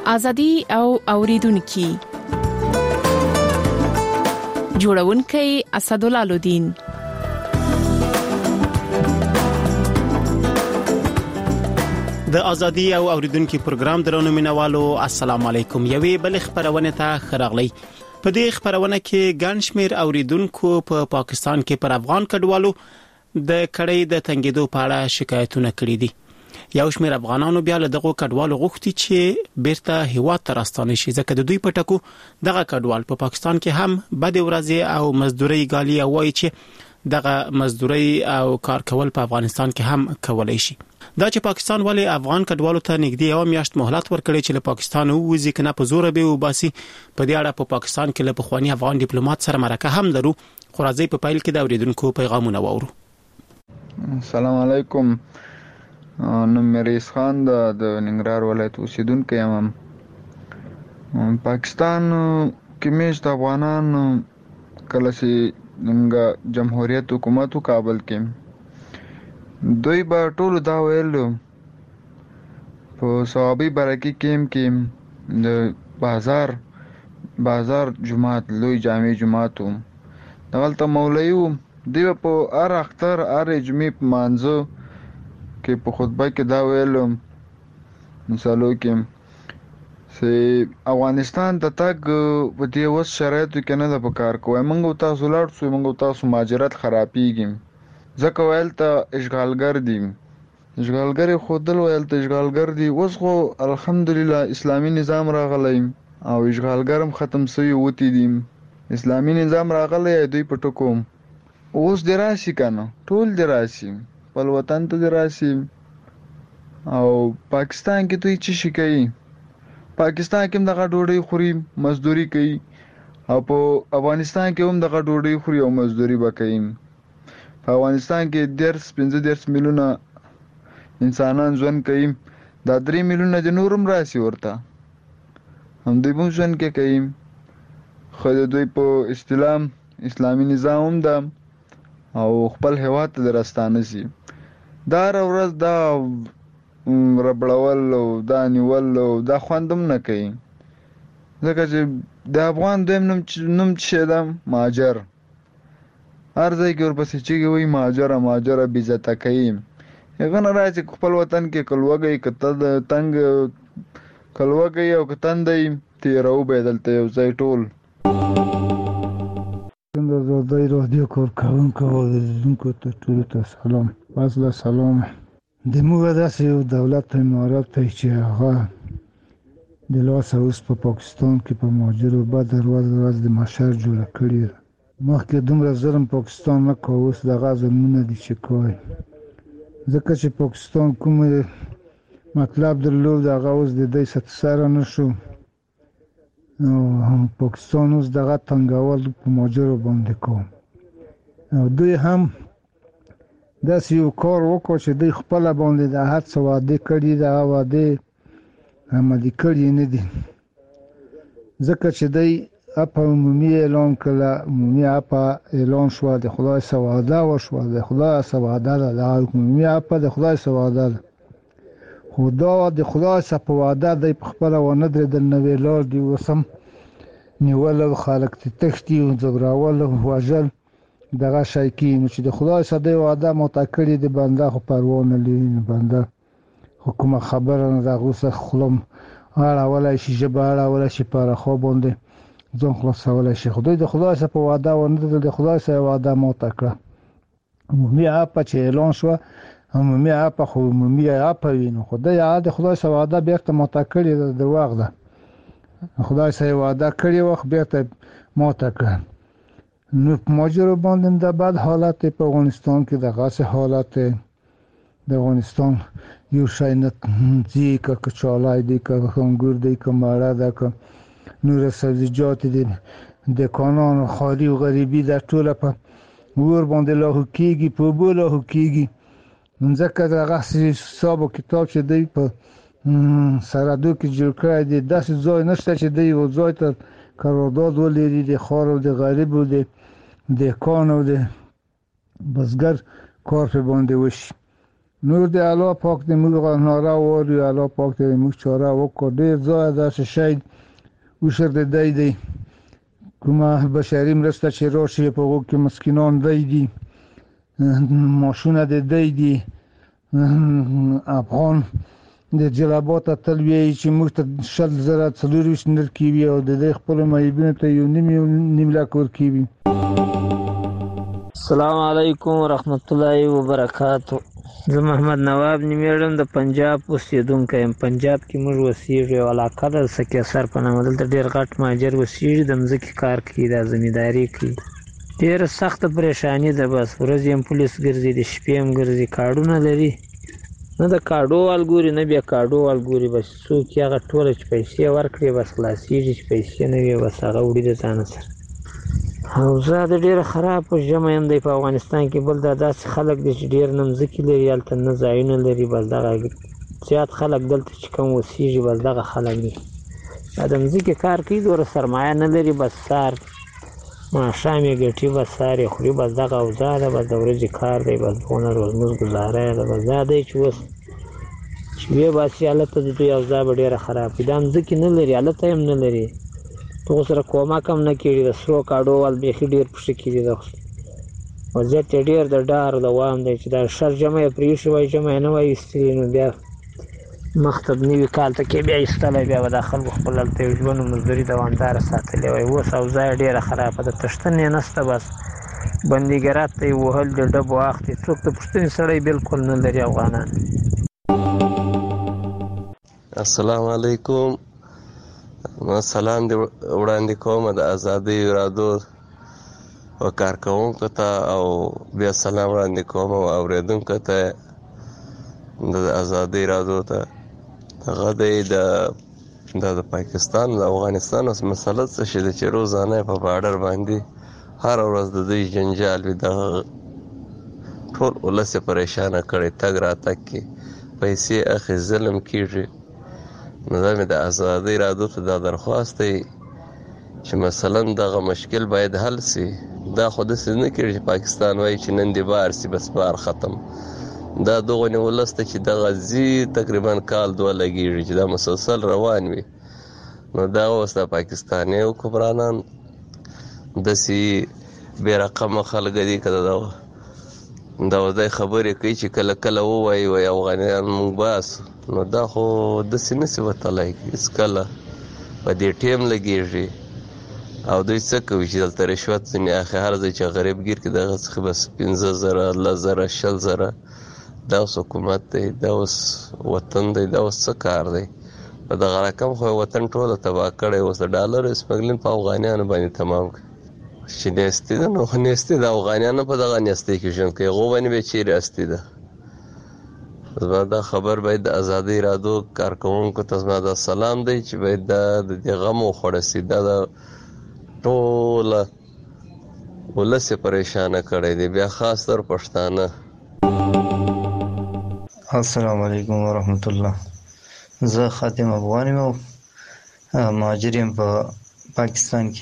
ازادي او اوریدونکو جوړونکي اسدالله الدین. د ازادي او اوریدونکو پروګرام درنو مینوالو السلام علیکم. یوې بل خبرونه ته خراغلی. په دې خبرونه کې ګنشمیر اوریدونکو په پاکستان کې پر افغان کډوالو د کړۍ د تنګیدو په اړه شکایتونه کړي دي. یو شمېر افغانانو بیا له دغه کډوالو غوښتي چې بیرته هیواد ته راستانه شي، ځکه د دوی په ټکو دغه کډوال په پاکستان کې هم بد ورځې او مزدوري غالي وایي چې دغه مزدوري او کار کول په افغانستان کې هم کولای شي. دا چې پاکستان ولې افغان کډوالو ته نږدې یو میاشت مهلت ورکړي چې له پاکستان ووځي کنه په زور به وباسي، په دې اړه په پاکستان کې له پخوانی افغان ډیپلوماټ سره مرکه هم لرو. خو راځي په پایل کې د اوریدونکو پیغامونه واورو. السلام علیکم. نو مریض خان د ننګرهار ولایت اوسیدونکو یم. پاکستان کې مېشت افغانان کله چې جمهوریت حکومت کابل کې دوی به ټول دا ویل په صوابي برکې کې د بازار جماعت لوی جامع جماعت دغلته مولوی دی په هر اختر هر جمعې په مانځو کې په خطبه کې دا ویل مثالو کې سي افغانستان ته تک په دې وس شرایطو کې نه د پکار کوي. موږ تاسو لاړ شو، موږ تاسو مهاجرت خرابېږي ځکه ویل ته اشغالګر دي، اشغالګر خودل ویل ته اشغالګر دي. اوس خو الحمدلله اسلامي نظام راغلی او اشغالګر هم ختم شوی وتی دي، اسلامي نظام راغلی دوی په ټکو اوس دراسي کنه ټول دراسي په وطن ته دراسي. او پاکستان کې دوی څه شي کوي؟ پاکستان کې هم دغه ډوډۍ خوري، مزدوري کوي، او په افغانستان کې هم دغه ډوډۍ خوري او مزدوري وکړي. په افغانستان کې 15 میلیونه انسانان ژوند کوي، دا 3 میلیونه د نورم راسي ورته هم دوی هم ژوند کوي. خو دوی په اسلامي نظام هم ده او خپل هیواد ته راستانه شي. دا ورځ دا ربړول او دا نیول او دا خوندم نه کوي، ځکه چې د افغان دویم نوم چې ده مهاجر، هر ځای کې ورپسې چېږي وایي مهاجره بېزته کوي. هغه نه راځي خپل وطن کې کلوګی تنګ کلوګی او که تندی تېروو به دلته یو ځای ټول. د زردای رادیو کارکوونکو او اوریدونکو ته ټولو ته سلام. فضل سلام. د موږ داسې یو دولت امارات دی چې هغه د لاسه اوس په پاکستان کې په مهاجرو بده ورځ د محشر جوړه کړې ده. مخکې دومره ظلم پاکستان نه کوه، اوس دغه ظلمونه دي چې کوي، ځکه چې پاکستان کوم مطلب درلود هغه اوس د دوی سره نه شو. پاکستان اوس دغه تنګول په مهاجرو باندې کوم. او دوی هم داسې یو کار وکړو چې دوی خپل باندې د هر څه وعده کړي، د وعده عملي کړي نه دي، ځکه چې دوی اپا عمومي اعلان کړه، عمومي اپا اعلان شو، د خدای سره وعده وشوه، د خدای سره وعده ده، د عمومي اپا د خدای سره وعده ده. خو دا د خدای سره په وعده دی په خپله ونه درېدل، نوې لار دي اوس هم نیول او خلک ته تښتي او ځوراول او وژل دغه شی کېږي. نو چې د خدای سره دی وعده ماته کړې د بنده خو پروا نه لري، بنده خو کومه خبره نه ده، هغو څخه خوله اړولی شي، ژبه اړولی شي، په رخوا باندې ځان خلاصولی شي. خو دوی د خدای سره په وعده ونه درېدل، د خدای سره وعده ماته کړه. عمومي اپه چې اعلان شوه، عمومي اپه خو عمومي اپه وي، نو خو دوی هغه د خدای سره وعده بېرته ماته کړې ده، دروغ ده. خدای سره وعده کړې وه خو بېرته ماته کړه. نو په مهاجرو باندې د بد حالت دی په افغانستان کې، دغسې حالت دی. د افغانستان یو شی نه ځي، که کچالای دی، که انګور دی، که مړه ده، که نور سبزیجات دي، د کانونو خالي او غریبي ده، ټوله په اور باندې لاهو کېږي، په اوبو لاهو کېږي. ځکه دغه حساب او کتاب چې دی په سرحدو کې جوړ کړی دی، داسې ځای نشته چې دی یو ځای ته قرارداد ولري د خار او د غریب او د دهقان او د بزګر کار په باندې وشي. نور دی الله پاک دې موږ غناره ووري الله پاک دې موږ چاره وکړو ډېر ځای داسې شي وشر دې دی کومه بشري مرسته چې راشي په وګ کې مسکینان دی ماشونه دی افغان د جلبات تلوي چې موږ ته شل زره څلورويش نر کیوي او د خپل مېبینه ته یو نیم لاک ور کیوي. السلام علیکم ورحمت الله وبرکاتہ. زه محمد نواب نیمېړم د پنجاب اوسېدونکی یم. پنجاب کې موږ اوسېږو یو علاقه ده سکیسر په نامه. دلته ډېر غټ مهاجر اوسېږي د مځکې کار کوي د زمینداري کوي. ډېره سخته پریشاني ده. بس ورځې هم پولیس ګرځي د شپې هم ګرځي. کارډونه لري نه د کارډو وال ګوري نه بیا کارډو وال ګوري. بس څوک یې هغه ټوله چې پیسې ورکړي بس خلاصېږي چې پیسې نه وي بس هغه وړي د ځانه سره. اوضاع د ډېره خراب ژمی هم دی په افغانستان کې. بل دا داسې خلک دي چې ډېر نه مځکې لري هلته نه ځایونه لري. بس دغه زیات خلک دلته چې کوم اوسېږي بس دغه خلک دي. دا د مځکې کار کوي دومره سرمایه نه لري. بس سهار ماښام یې ګټي بس سهار یې خوري. بس دغه اوضاع ده. بس د ورځې کار دی. بس دغونه روزمز ګزاره یې ده. بس دا دی چې اوس چې ویې باسي هلته د دوی اوضاع به ډېره خراب وي. دا مځکې نه لري هلته هم نه لري. دغو سره کومک هم نه کېږي. د سرو کاډو وال بیخي ډېر پښه کېږي. د وضعیت یې ډېر د ډار دوام دی چې دا شر جمع یې پرېښي وای جمع یې نه وای ایستلي نو بیا مخته نوي کال ته کې بیا ایستلی بیا به دا خلکو خپل هلته یو ژوند مزدوري دوامداره ساتلې وای. اوس اوضاع یې ډېره خرابه ده. تښتنې یې نشته. بس بندیګرات ته یې وهل د ډبو اخته. څوک د پوښتنې سړی بالکل نه لري افغانان. السلام علیکم. سلام دې وړاندې کوم د ازادۍ رادیو او کارکوونکو ته او بیا سلام وړاندې کوم او اورېدونکو ته د ازادۍ رادیو ته. هغه دی د پاکستان د افغانستان اوس مسله څه شي ده چې روزانه په باډر باندې هر ورځ د دوی جنجال وي. دغه ټول ولس یې پریشانه کړی. تګ راتګ کې پیسې اخی ظلم کېږي. نو دا مې د ازادۍ رادیو ته دا درخواست دی چې مثلا دغه مشکل باید حل سي. دا خو داسې نه کېږي چې پاکستان وایي چې نن دې بار سي بس بار ختم. دا دغه ولس ته چې دغه زی تقریبا کال دوه لګېږي چې دا مسلسل روان وي. نو دا اوس د پاکستاني حکمرانان داسې بې رقمه خلک دي که دا وځای خبرې کوي چې کله کله ووایي وایي افغانیان موږ باسو. نو دا خو داسې نسي وتلی هېڅکله. په دې ټیم لګېږي او دوی څه کوي چې دلته رشوت ځینې اخلي. هر ځای چې غریب ګیر کړي دغه څخه بس 15,000 10,000 20,000. دا اوس حکومت دی. دا اوس وطن دی. دا اوس څه کار دی؟ په دغه رقم خو وطن ټوله تباه کړی. اوس د ډالرو سمګلین په افغانیانو باندې تمام کړي چې نیستي ده. نو خو نیستي د افغانیانو په دغه نیستۍ کې ژوند کوي. هغو باندې به چیرې استي ده. زما دا خبر باید د ازادۍ رادیو کارکوونکو ته زما دا سلام دی چې باید دا د دې غم وخوړه سي. دا د ټوله ولس یې پریشانه کړی دی. بیا خاص تر پښتانه. السلام علیکم ورحمت الله. زه خاتم افغان یم او مهاجر یم په پاکستان کې.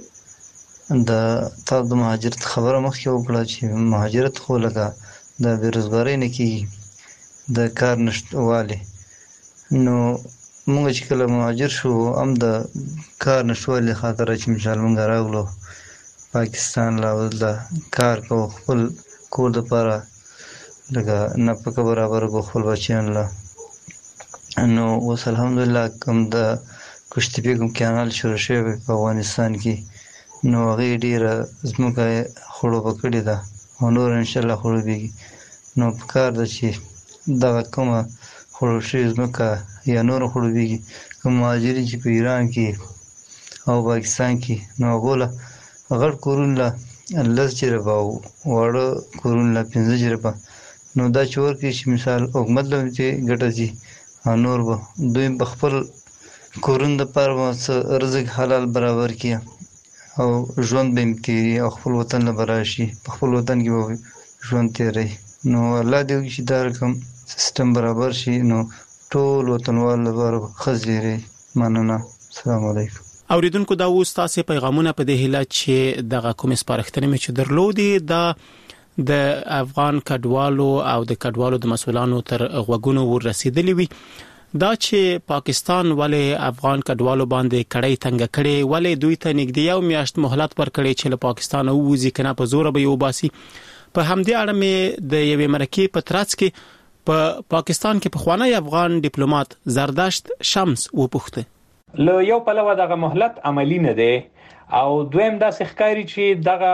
تاسو د مهاجرت خبره مخکې وکړه چې مهاجرت خو لکه د بېروزګارۍ نه کېږي د کار نشتوالی. نو موږ چې کله مهاجر شو هم د کار نشتوالي خاطره چې مثال موږ راغلو پاکستان لا د کار کوو خپل کور دپاره لکه نفقه برابر کو خپل بچیان له. نو اوس الحمدلله کوم د کشتپې کوم کانال شروع شوی په افغانستان کې نو هغې ډېره ځمکه یې خړوبه کړې ده او نور انشاءالله خړوبېږي. نو پکار ده چې دغه کومه خړوب شوې ځمکه یا نوره خړوبېږي کوم مهاجرین چې په ایران کې او پاکستان کې نو هغو له غټ کورونه له 10 جربه او واړه کورونه له 15 جربه نو دا چې ورکړي چې مثال حکومت له چې ګټه ځي او نور به دوی په خپل کورونو دپاره به څه رزق حلال برابر کړي او ژوند به یې تېري او خپل وطن له به راشي په خپل وطن کې به ژوند تېروي. نو الله دې وکړي چې دا رقم سیستم برابر شي نو ټول وطنوال لپاره ښه زیری. مننه. السلام علیکم. اوریدونکو دا اوس تاسو پیغامونه په دې هیله چې دغه کوم سپارښتنې مې چې درلودي دا د افغان کډوالو او د کډوالو د مسولانو تر غوګونو ورسېدلې وي دا چې پاکستان ولې افغان کډوالو باندې کړای تنګ کړي ولې دوی ته نږدې یو میاشت مهلت ورکړي چې له پاکستان ووځي کنه په زور به یو باسي په همدې اړه مې د یوې مرکې په ترڅ کې په پاکستان کې پخوانی افغان ډیپلوماټ زردشت شمس وپوښته له یو پلوه دغه مهلت عملی نه دی او دویم دا ښکاری چې دغه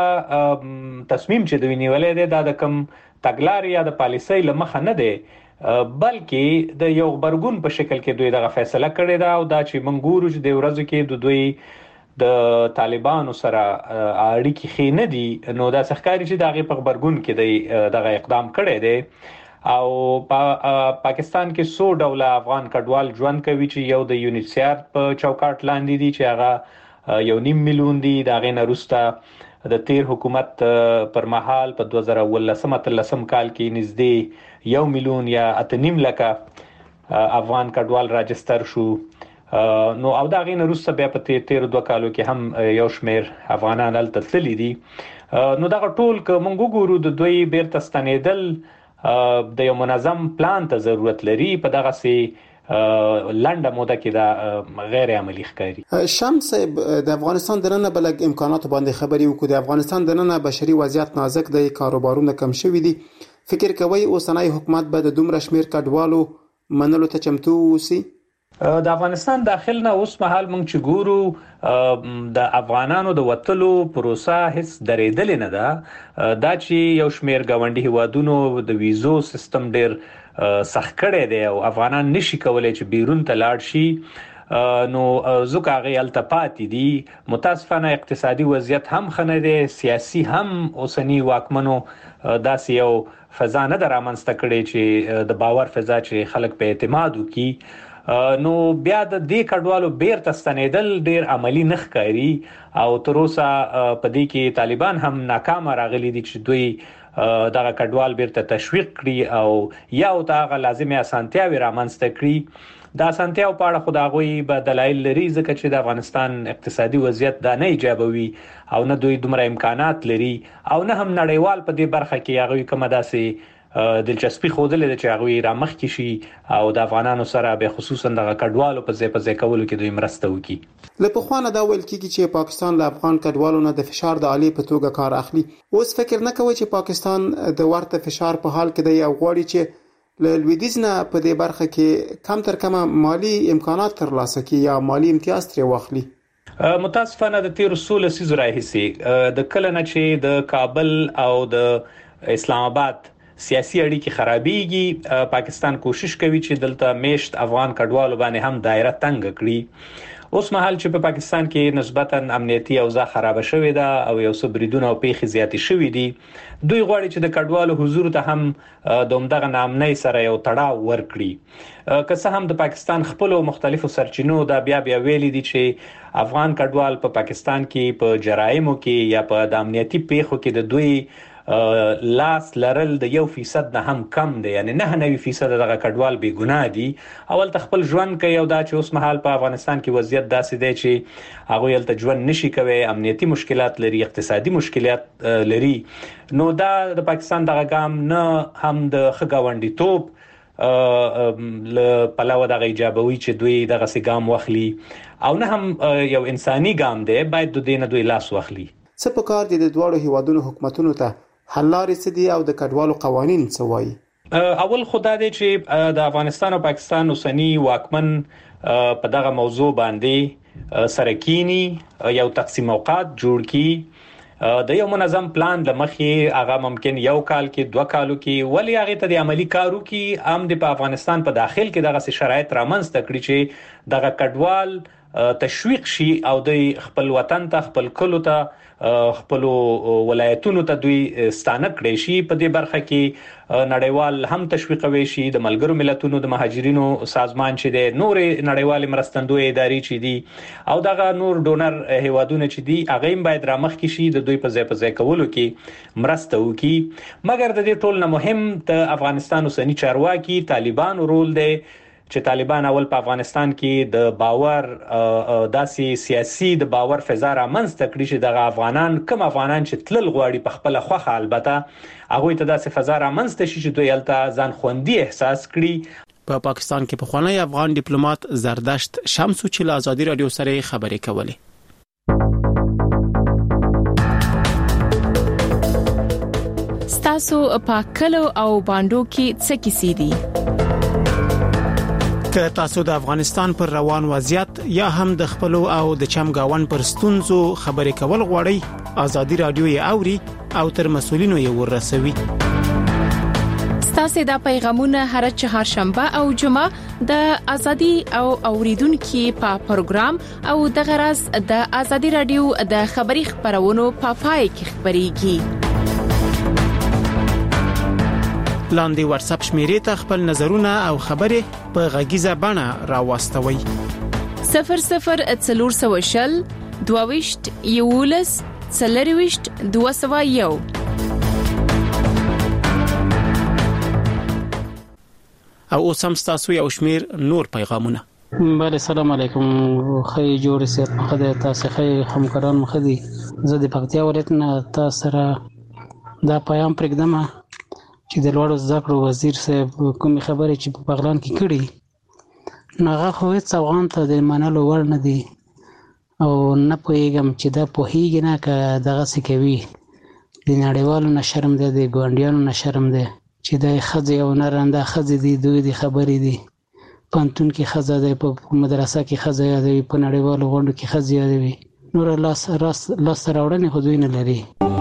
تصمیم چې دوی نیولې دی دا د کم تګلارې یا د پالیسۍ لمخه نه دی بلکې د یو خبرګون په شکل کې دوی دغه فیصله کړې ده او دا چې منګورو چې د ورځو کې د دوی د طالبانو سره اړیکې خې نه دي نو دا ښکاری چې دغه په خبرګون کې دغه اقدام کړی دی او پاکستان کې 100 ډوله افغان کډوال ژوند کوي چې یو د یونیسیار په چوکاټ لاندې دي چې هغه 1.5 میلیون دي دا غي نرسته د تیر حکومت پر مهال په 2013 کال کې نږدې 1 میلیون یا 8.5 لکه افغان کډوال راجستر شو نو او دا غي نرسته بیا په تیر 2 کالو کې هم یو شمیر افغانان هلته تللي دي نو دا ټول ک مونږ ګورو د دوی بیرته ستنیدل د یو منظم پلان ته ضرورت لري په دغه سي لنډه موده کې دا غیر عملی ښکاري شمس د افغانستان دننه بلګ امکانات باندې خبري وکړو د افغانستان دننه بشري وضعیت نازک دی کاروبارونه کم شوي دي فکر کوي اوسنۍ حکومت به د دومره شمیر کډوالو منلو ته چمتو وسی د افغانستان داخل نه اوس مهال مونږ چې ګورو د افغانانو د وټلو پروسه هیڅ درېدل نه ده دا چې یو شمیر غونډي هوادونو د ویزو سیستم ډیر سخت کړی دی او افغانان نشي کولای چې بیرون ته لاړ شي نو زکه غي التپاتې دي متاسفانه اقتصادي وضعیت هم خنه دي سیاسي هم اوسنی واکمنو داسې یو فضا نه درامنځته کړي چې د باور فضا چې خلک په اعتماد وکړي نو بیا د دې کډوالو بیرته ستنیدل ډیر عملی نه ښکاري او تر اوسه په دې کې طالبان هم ناکام راغلي دي چې دوی دغه کډوال بیرته تشویق کړي او یا او دغه لازمي اسانتیاوي رامنځته کړي دا اسانتیاو په اړه خداغوي به دلایل لري ځکه چې د افغانستان اقتصادي وضعیت دا نه ایجابوي او نه دوی دومره امکانات لري او نه هم نړیوال په دې برخه کې هغه کومه داسې دلچسپي خوده چې هغه را مخ کې شي او د افغانانو سره به خصوصا د کډوالو په ځای کولو کې دوی مرسته وکړي له پخوانه دا ویل کیږي چې پاکستان له افغان کډوالو نه د فشار د عالی په توګه کار اخلي اوس فکر نه کوي چې پاکستان د ورته فشار په حال کې دی او غواړي چې له لویدیځ نه په دې برخه کې کم تر کمه مالی امکانات ترلاسه کړي یا مالی امتیاز ترې واخلي متاسفانه د تیر 16 سیزو راهیسي د کله نه چې د کابل او د اسلام آباد سیاسي اړیکې خرابېږي پاکستان کوشش کوي چې دلته میشت افغان کډوالو باندې هم دایره تنگ کړي اوس مهال چې په پاکستان کې نسبتا امنیتي اوضاع خراب شوې ده او یو څه بریدونه او پیښې زیاتې شوې دي دوی غواړي چې د کډوالو حضور ته هم دومدغه نامنۍ سره یو تړاو ورکړي که څه هم د پاکستان خپل مختلفو سرچینو دا بیا ویلي دي چې افغان کډوال په پاکستان کې په جرایمو کې یا په د امنیتي پیښو کې د دوی لاس لرل د 1% نه هم کم دی یعنی 99% دغه کډوال بی ګناه دي اول خپل ژوند کوي او دا چې اوس مهال په افغانستان کې وضعیت داسې دی چې هغه یلته ژوند نشي کوي امنیتي مشکلات لري اقتصادي مشکلات لري نو دا د پاکستان دغه ګام نه هم د خګاونډي توپ ل پلاو دغه ایجابوي چې دوی دغه سي ګام واخلي او نه هم یو انساني ګام دی باید د دینه دوی لاس واخلي څه په کار دي د دوړو هیوادونو حکومتونو ته حل لارې څه دي او د کډوالو قوانين څه وایي اول خدای دی چې د افغانستان او پاکستان اوسنی واکمن په دغه موضوع باندې سره کینی یو تقسیم اوقات جوړ کی د یو منظم پلان لمخې هغه ممکن یو کال کې 2 کالو کې ولی هغه ته د عملی کارو کې عام د افغانستان په داخل کې دغه شرایط رامنځته کړی چې دغه کډوال تشویق شي او د خپل وطن ته خپل کلو ته خپل ولایتونو ته دوی ستانه کړي شي په دې برخه کې نړیوال هم تشویقوي شي د ملګرو ملتونو د مهاجرینو سازمان چې د نور نړیوال مرستندوی ادارې چې دي او دغه نور ډونر هیوادونه چې دي هغه هم باید رامخ کې شي د دوی په ځای کولو کې مرسته وکړي مګر د دې ټول نه مهم د افغانستان اوسنی چارواکي طالبان رول دی چې طالبان اول په افغانستان کې د باور داسې سیاسي د باور فضا رامنځته کړي چې د افغانان چې تلل غواړي په خپل خوخه البته هغه ته داسې فضا رامنځته شي چې دوی هلته ځان خوندي احساس کړي. په پاکستان کې پخوانی افغان ډیپلوماټ زردشت شمسو چې له ازادي رادیو سره خبرې کولې. تاسو په کلو او باندو کې څه کیسې دي؟ که تاسو د افغانستان پر روان وضعیت یا هم د خپل او د چمګاون پر ستونزو خبرې کول غواړئ، ازادي رادیو یې اوري او تر مسولینو یې ورسوي. تاسو دا پیغامونه هر چهارشنبه او جمعه د ازادي او اوریدونکو په پروګرام او د غرض د ازادي رادیو د خبري خبرونو په پای کې خبريږي. لاندې واتس اپ شمیرې ته خپل نظرونه او خبرې په غږیزه بڼه راوستوي. 0040 22 یولس 40 201. او اوس هم تاسو یو شمیر نور پیغامونه. بله سلام علیکم. خی جوړ سي خدای تاسو خی همکاران مخدي زه د پکتیا ولایت نه تاسو سره دا پیغام پرېږدم چې د لوړو زده کړو وزیر صاحب کوم خبرې چې په بغلان کې کړي ناغه خو هیڅ افغان ته د منلو وړ نه دي او نه پوهیږم چې دا پوهیږي نه که دغه څه کوي. د نړیوالو نه شرم دی، د ګاونډیانو نه شرم دی چې د ښځې او نرنده ښځې دي دوی د خبرې دي پانتون کې ښځه دی، په مدرسه کې ښځه یادوي، په نړیوالو غونډو کې ښځې یادوي، نور لاس راوړنې خو دوی نه لري.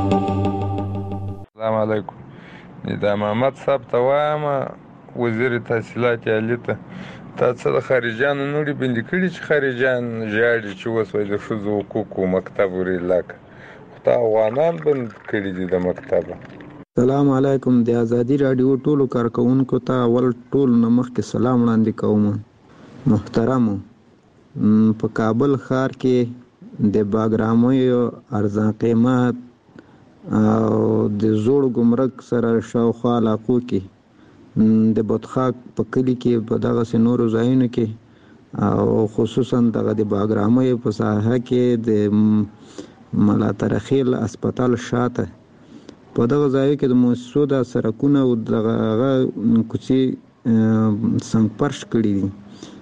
السلام علیکم. دا محمد صاحب ته وایم وزیر تحصیلات عالی ته تاسو د خارجانو نوري بندي کړي چې خارجان ژاړي چې وسوي د فزو حقوقو مکتب وري لاک خو افغانان بند کړي دي د مکتب. السلام علیکم. د ازادي رادیو ټولو کارکونکو ته ول ټول نمخ کې سلام وړاندې کوم. محترم په کابل ښار کې د باګرامو ارزان قیمت او د زوړ ګمرک سره شاوخوا علاقو کې د بطخاک په کلی کې په دغه سينورو ځایونو کې او خصوصا دغه د باګرامو په ساحه کې د ملا ترخیل هسپتال شاته په دغه ځای کې د موسسو د سرکونه او دغه کوڅې څنګه پرش کړی دي.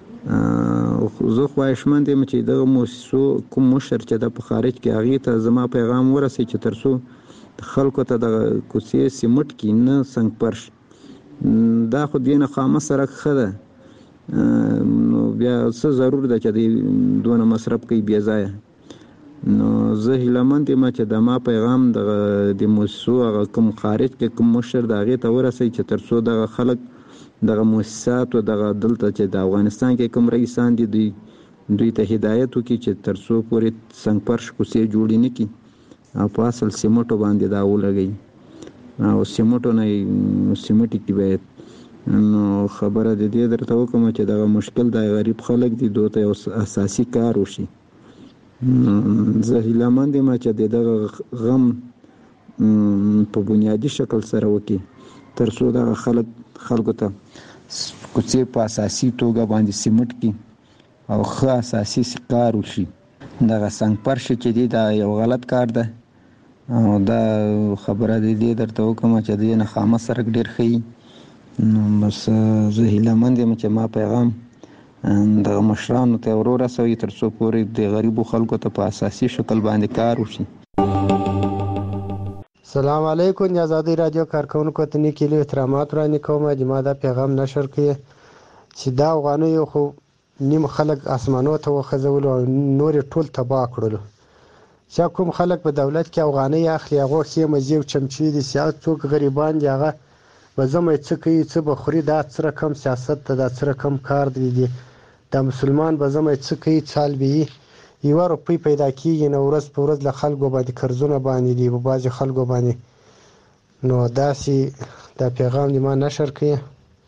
زه خواهشمند یم چې دغه موسسو کوم مشر چې د خارج کې هغه ته زما پیغام ورسي چې ترسو خلکو ته د کوڅې سیمټ کې نه څنګه پرش دا خو دینه خامه سره خده نو بیا څه ضرور ده چې د دونه مصرف کوي بیا ځای. نو زه هیلمند یم چې د ما پیغام د موسسو هغه کوم خارج کې کوم مشر د هغه ته ورسي چې ترسو د خلک دغه مؤسسات او دغه دلته چې د افغانستان کې کوم رئیسان دي دوی ته هدایت وکړي چې ترسو پورې څنګه پرش کوڅې جوړې نه کړي او په اصل سیمټو باندې دا ولګي او سیمټو نه سیمټي کې باید نو خبره د دې درته وکم چې دغه مشکل د غریب خلک دي دوی یو اساسي کار وشي. زه هیلمند یم چې دغه غم په بنیادی شکل سره وکړي ترڅو دغه خلکو ته کوڅې په اساسي توګه باندې سیمټ کې او ښه اساسي کار وشي. دغه څنګه پرش چې دی دا یو غلط کار ده او دا خبره دې درته وکم چې دې نه خامه سره ډیر خي نو بس زه هیلمند یم چې ما پیغام د مشرانو ته ورسوي ترڅو پورې د غریبو خلکو ته په اساسي شکل باندې کار وشي. السلام علیکم. ازادي رادیو کارکونکو ته نیکیلو احترامات وړاندې کوم چې ما دا پیغام نشر کړی چې دا افغانیو خو نیم خلک اسمانو ته وخزول او نور ټول تباہ کړل. چې کوم خلک په دولت کې افغاني اخلي هغه خې مزيو چمچي دي سیاست څوک غریبان دي هغه به زمې څه کوي څه بخوري دا څه رقم سیاست ته دا څه رقم کار دی د مسلمان به زمې څه کوي چال به یو روپی پیدا کیږي نو ورځ په ورځ له خلکو باندې قرضونه باندې دي په بعضي خلکو باندې نو داسي دا پیغام دی ما نشر کړی.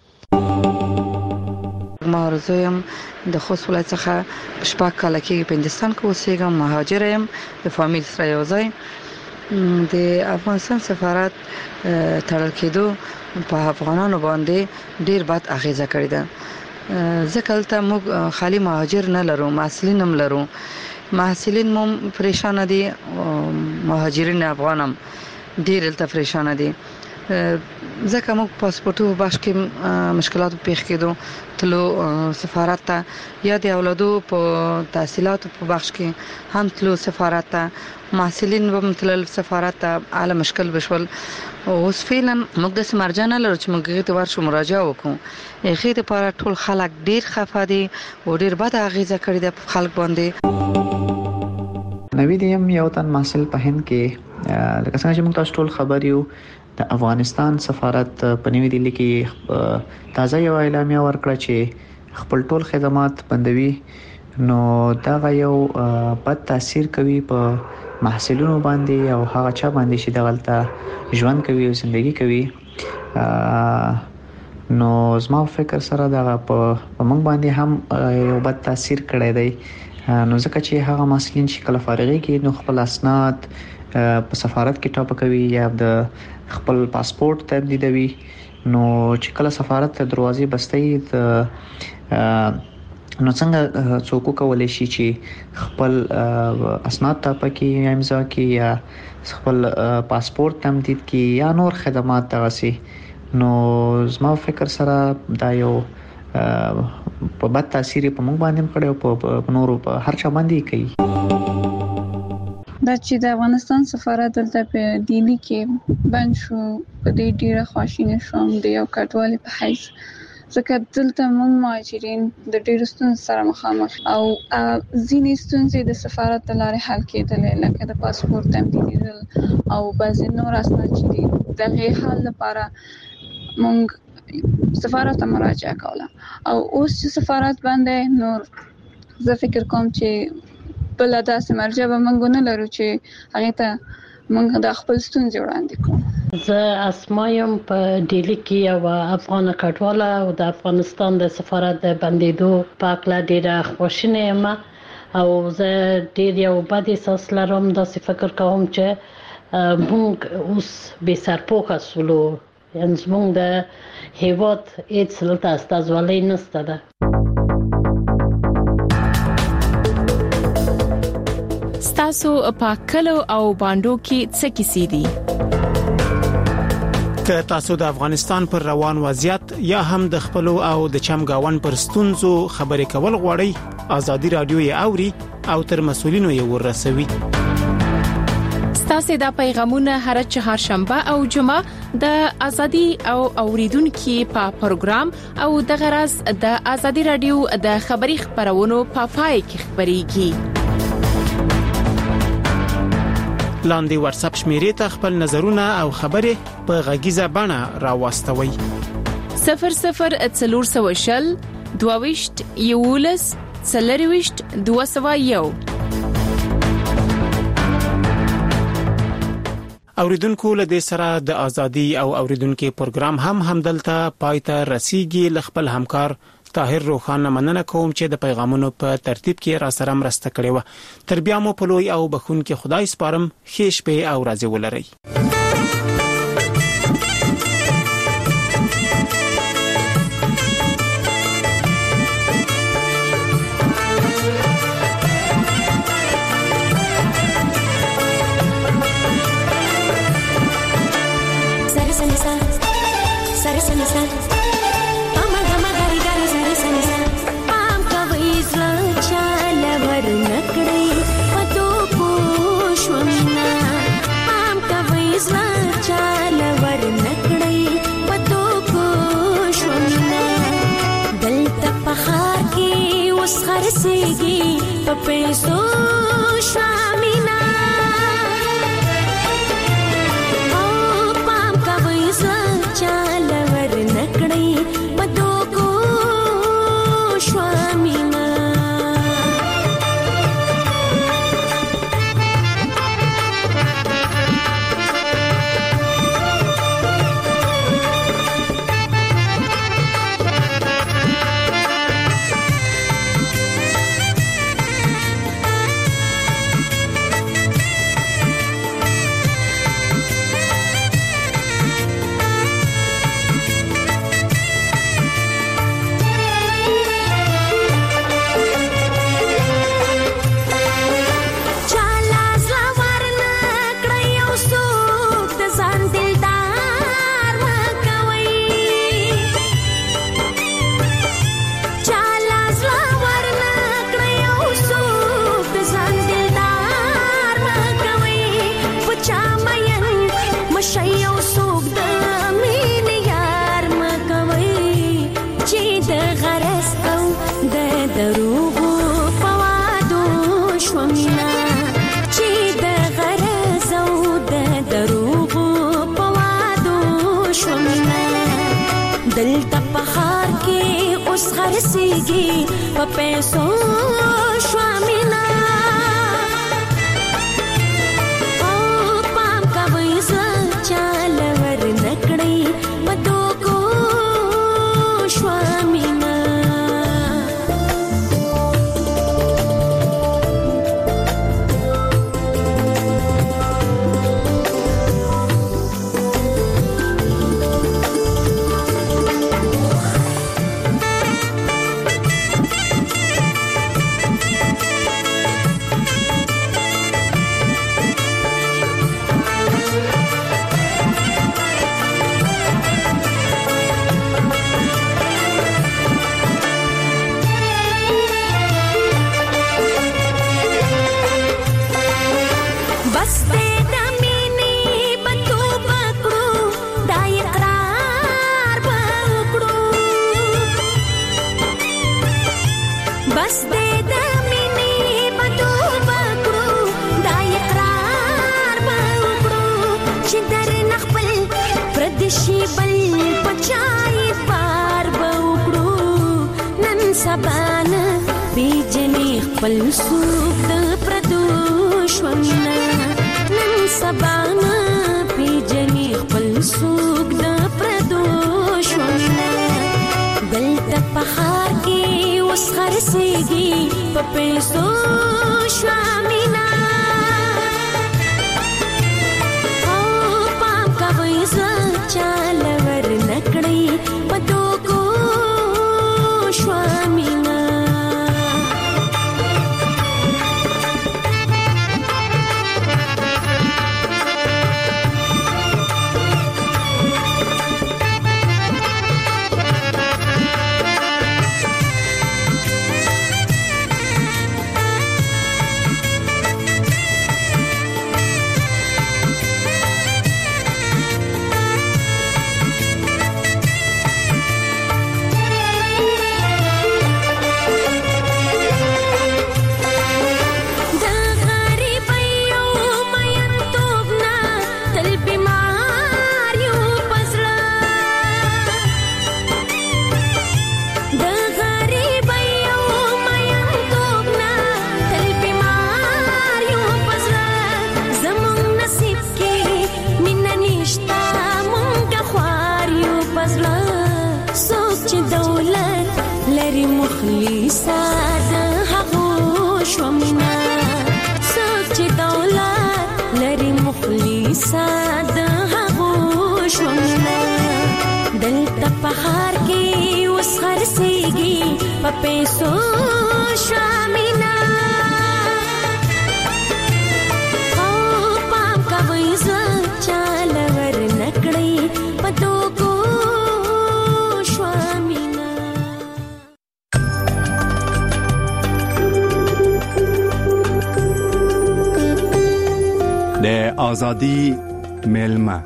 مارزه يم د خوست ولایت څخه شپږ کاله کې په هندستان کې اوسېږم، مهاجر یم د فامیل سره یو ځای. د افغانستان سفارت تړل کېدو په افغانانو باندې ډیر بد اغیزه کړې ده. ځکه ته موږ خالي مهاجر نه لرو، محصلین هم لرو. محصلین مو پریشان دي، مهاجرین افغانم ډیر دلته پریشان دي. ځکه موږ پاسپورتو بخش کې مشکلات پیښ کېدو، تلو سفارت ته یا د اولادو په تحصیلاتو په بخش کې هم تلو سفارت ته، محصلین هم تلل سفارت ته، اعلی مشکل بشول. اوس فعلا موږ د سمرجانه لرو چې موږ غوښتو ورشو مراجعه وکړو. هغه لپاره ټول خلک ډیر خفه دي او ډیر بد اغیزه کړې ده په خلک باندې. نوی دیم یو تن محصل په هند کې لکه څنګه چې موږ تاسو ټول خبر یو د افغانستان سفارت په نیوی دلی کې تازه یو اعلامیه ورکړه چې خپل ټول خدمات بندوي. نو دا یو بد تاثیر کوي په محصلینو باندې او هغه چا باندې چې دغلته ژوند کوي او زندگی کوي. نو زما فکر سره دا په موږ باندې هم یو بد تاثیر کړی دی. نو ځکه چې هغه محصلین چې کله فارغي کې نو خپل اسناد په سفارت کې ټاپ کوي یا د خپل پاسپورت تمدیدوي، نو چې کله سفارت ته دروازې بستي نو څنګه څوک کولای شي چې خپل اسناد ټاپ کې امضا کې یا خپل پاسپورت تمدید کې یا نور خدمات تغسي. نو زما فکر سره دا یو په بد تاثیر په موږ باندې کړي او په نورو په هر چا باندې کوي. دا چې د افغانستان سفارت دلته په دلی کې بند شو، په دې ډیره خواشینه شوم د یو کډوالي په حیث، ځکه دلته موږ مهاجرین د ډیرو ستونزو سره مخامخ او ځینې ستونزې د سفارت د لارې حل کېدلې، لکه د پاسپورت تمدیدول او بعضې نور اسناد چې دي. دغه حل لپاره موږ سفارت ته مراجعه کوله او اوس چې سفارت باندې نور زه فکر کوم چې بل داسې مرجع به موږ نه لرو چې هغه ته موږ د خپل ستونزې وړاندې کوو. زه اسمایم په ډیلی کې یو افغان کډواله او د افغانستان د سفارت د بندیدو په اړه ډیره خوشاله یم او زه ډیر یو بد احساس لرم. داسې فکر کوم چې موږ اوس به سرپوښه سولو، یعنی موږ د هیواد هیڅ لته استازولۍ نشته ده. تاسو په کلو او باندو کې څه کیسې دي؟ که تاسو د افغانستان پر روان وضعیت یا هم د خپل او د چمګاون پر ستونزو خبرې کول غواړئ، ازادي رادیو یې اوري او تر مسولینو یې ورسوي. ستاسو د پیغامونه هر چهارشنبه او جمعه د ازادي او اوریدونکو په پروګرام او د غرض د ازادي رادیو د خبري خبرونو په پای کې خبريږي. لاندې واتس اپ شمیرې ته خپل نظرونه او خبرې په غږیزه بڼه راوستوي. 0040 22 یولس 40 201. اوریدونکو له دې سره د ازادي او اوریدونکو پروګرام همدلته پایته رسیدي. خپل همکار طاهر روخان مننه کوم چې د پیغامونو په ترتیب کې را سره مرسته کړې و. تر بیا مو په لوی او بخونکي خدای سپارم. ښه شپه او ورځ ولرئ. خرسيږي په پیسو شامینا او پام کوي ځل ور نکړي په دوکو شامینا. دروغو پوادو شومینا چې د غرض او د دروغو پوادو شومینا دلته په ښار کې اوس خرڅېږي په پیسو شومینا خپل سوق د پردوش ومینا نن سبانا پیجنی خپل سوق د پردوش ومینا دلته په ښار کې اوس خرڅېږي په پیسو شومینا او پام کوئ زه چاله ور نکړئ په دوکو شومینا پیسو شامینا او پام کوي زه چاله ور نکړی پدو کو شامینا د آزادی ملما.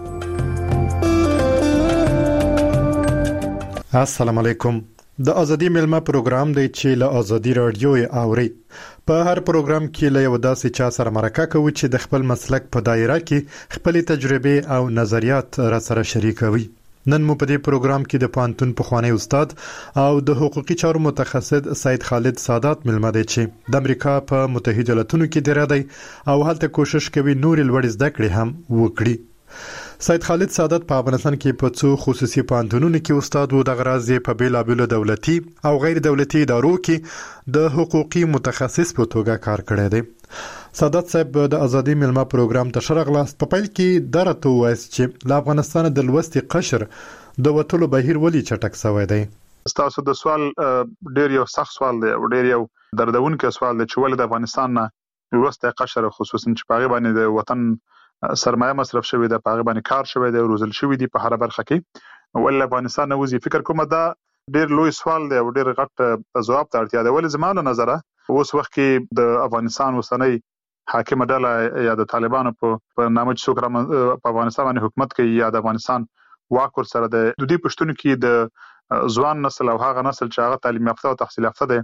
السلام علیکم. د ازادي ملما پروګرام دی چې له ازادي رادیو اوري. په هر پروګرام کې له یو داسې چا سره مرکه کوي چې د خپل مسلک په دایره کې خپل تجربه او نظریات را سره شریکوي. نن مو په دې پروګرام کې د پانتون پخوانی استاد او د حقوقي چارو متخصص سید خالد سادات ملما دی چې د امریکا په متحده ایالاتونو کې دی او هلته کوشش کوي نور لوړ زده کړې هم وکړي. سید خالد سادات په افغانستان کې په څو خصوصي پوهنتونونو کې استاد و، د غرض په بیلابیلو دولتي او غیر دولتي ادارو کې د حقوقي متخصص په توګه کار کړی دی. سادات صاحب د ازادي ملما پروګرام ته شرغلاست په پیل کې درته وایي چې له افغانستان د لوستي قشر د وټولو بهیر ولې چټک شوی دی. تاسو د سوال ډیر یو سخت سوال دی او ډیر یو دردونکو سوال دی چې ولې د افغانستان نه لوستي قشر خصوصا چې په باندې د وطن سرمایه مصرف شوی د پاغه باندې کار شوی دی، روزل شوی دی په هر برخه کې، ول افغانستان نه وزي. فکر کوم دا ډیر لوی سوال دی او ډیر غټ ځواب ته اړتیا ده. ول زمانه نظره اوس وخت کې د افغانستان وسنۍ حاکم ډله یا د طالبانو په نامه چې څوک په افغانستان باندې حکومت کوي یا د افغانستان واک ور سره د دوی پښتون کې د ځوان نسل او هغه نسل چې هغه تعلیم یافته او تحصیل یافته دی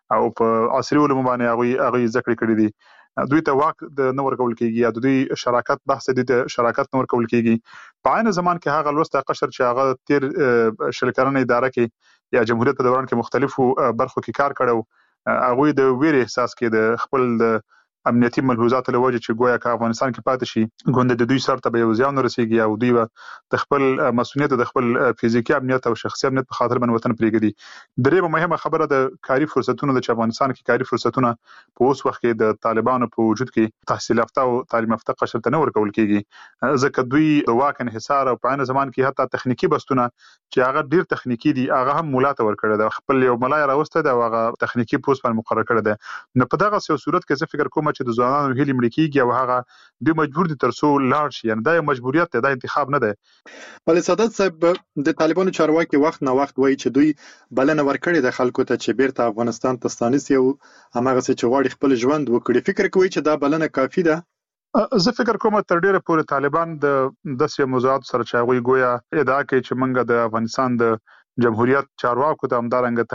او په عصري علومو باندې هغه ذکر کړی دي. دوی ته واک د نور کول کیږي یا دوی شراکت بحث دي د شراکت نور کول کیږي. په عین زمان کې هغه لوسته قشر چې هغه تیر شلکرنه اداره کې یا جمهوریت په دوران کې مختلفو برخو کې کار کړو، هغه د ویر احساس کې د خپل د امنیتي ملحوظات له وجه چې گویا که افغانستان کې پاتې شي ګوند د دوی سره ته به یو زیان ورسیږي او دوی به د خپل مسؤلیت د خپل فزیکی امنیت او شخصي امنیت په خاطر باندې وطن پرېږدي. درېمه مهمه خبره د کاري فرصتونو د افغانستان کې کاري فرصتونه په اوس وخت کې د طالبانو په وجود کې تحصیل یافته او تعلیم یافته قشر ته نه ورکول کیږي، ځکه دوی د واک انحصار او په عین زمان کې حتی تخنیکی بستونه چې هغه ډیر تخنیکی دي هغه هم مولا ته ورکړی دی، خپل یو ملای راوسته دی او هغه تخنیکی پوسټ باندې مقرر کړی دی. نو په دغه صورت کې زه فکر کوم چې د ځوانانو هیلې مړ کیږي او هغه دوی مجبور دي ترڅو لاړ شي، یعنی دا یو مجبوریت دی، دا انتخاب نه دی. ولې سادات صاحب د طالبانو چارواکي وخت نه وخت وایي چې دوی بلنه ورکړې د خلکو ته چې بیرته افغانستان ته ستانسي او هماغه څه چې غواړي خپل ژوند وکړي. فکر کوي چې دا بلنه کافي ده؟ زه فکر کوم تر ډیره پورې طالبان د داسې موضوعات سره چې هغوی گویا ادعا کوي چې موږ د افغانستان د جمهوریت چارواکو ته همدارنګه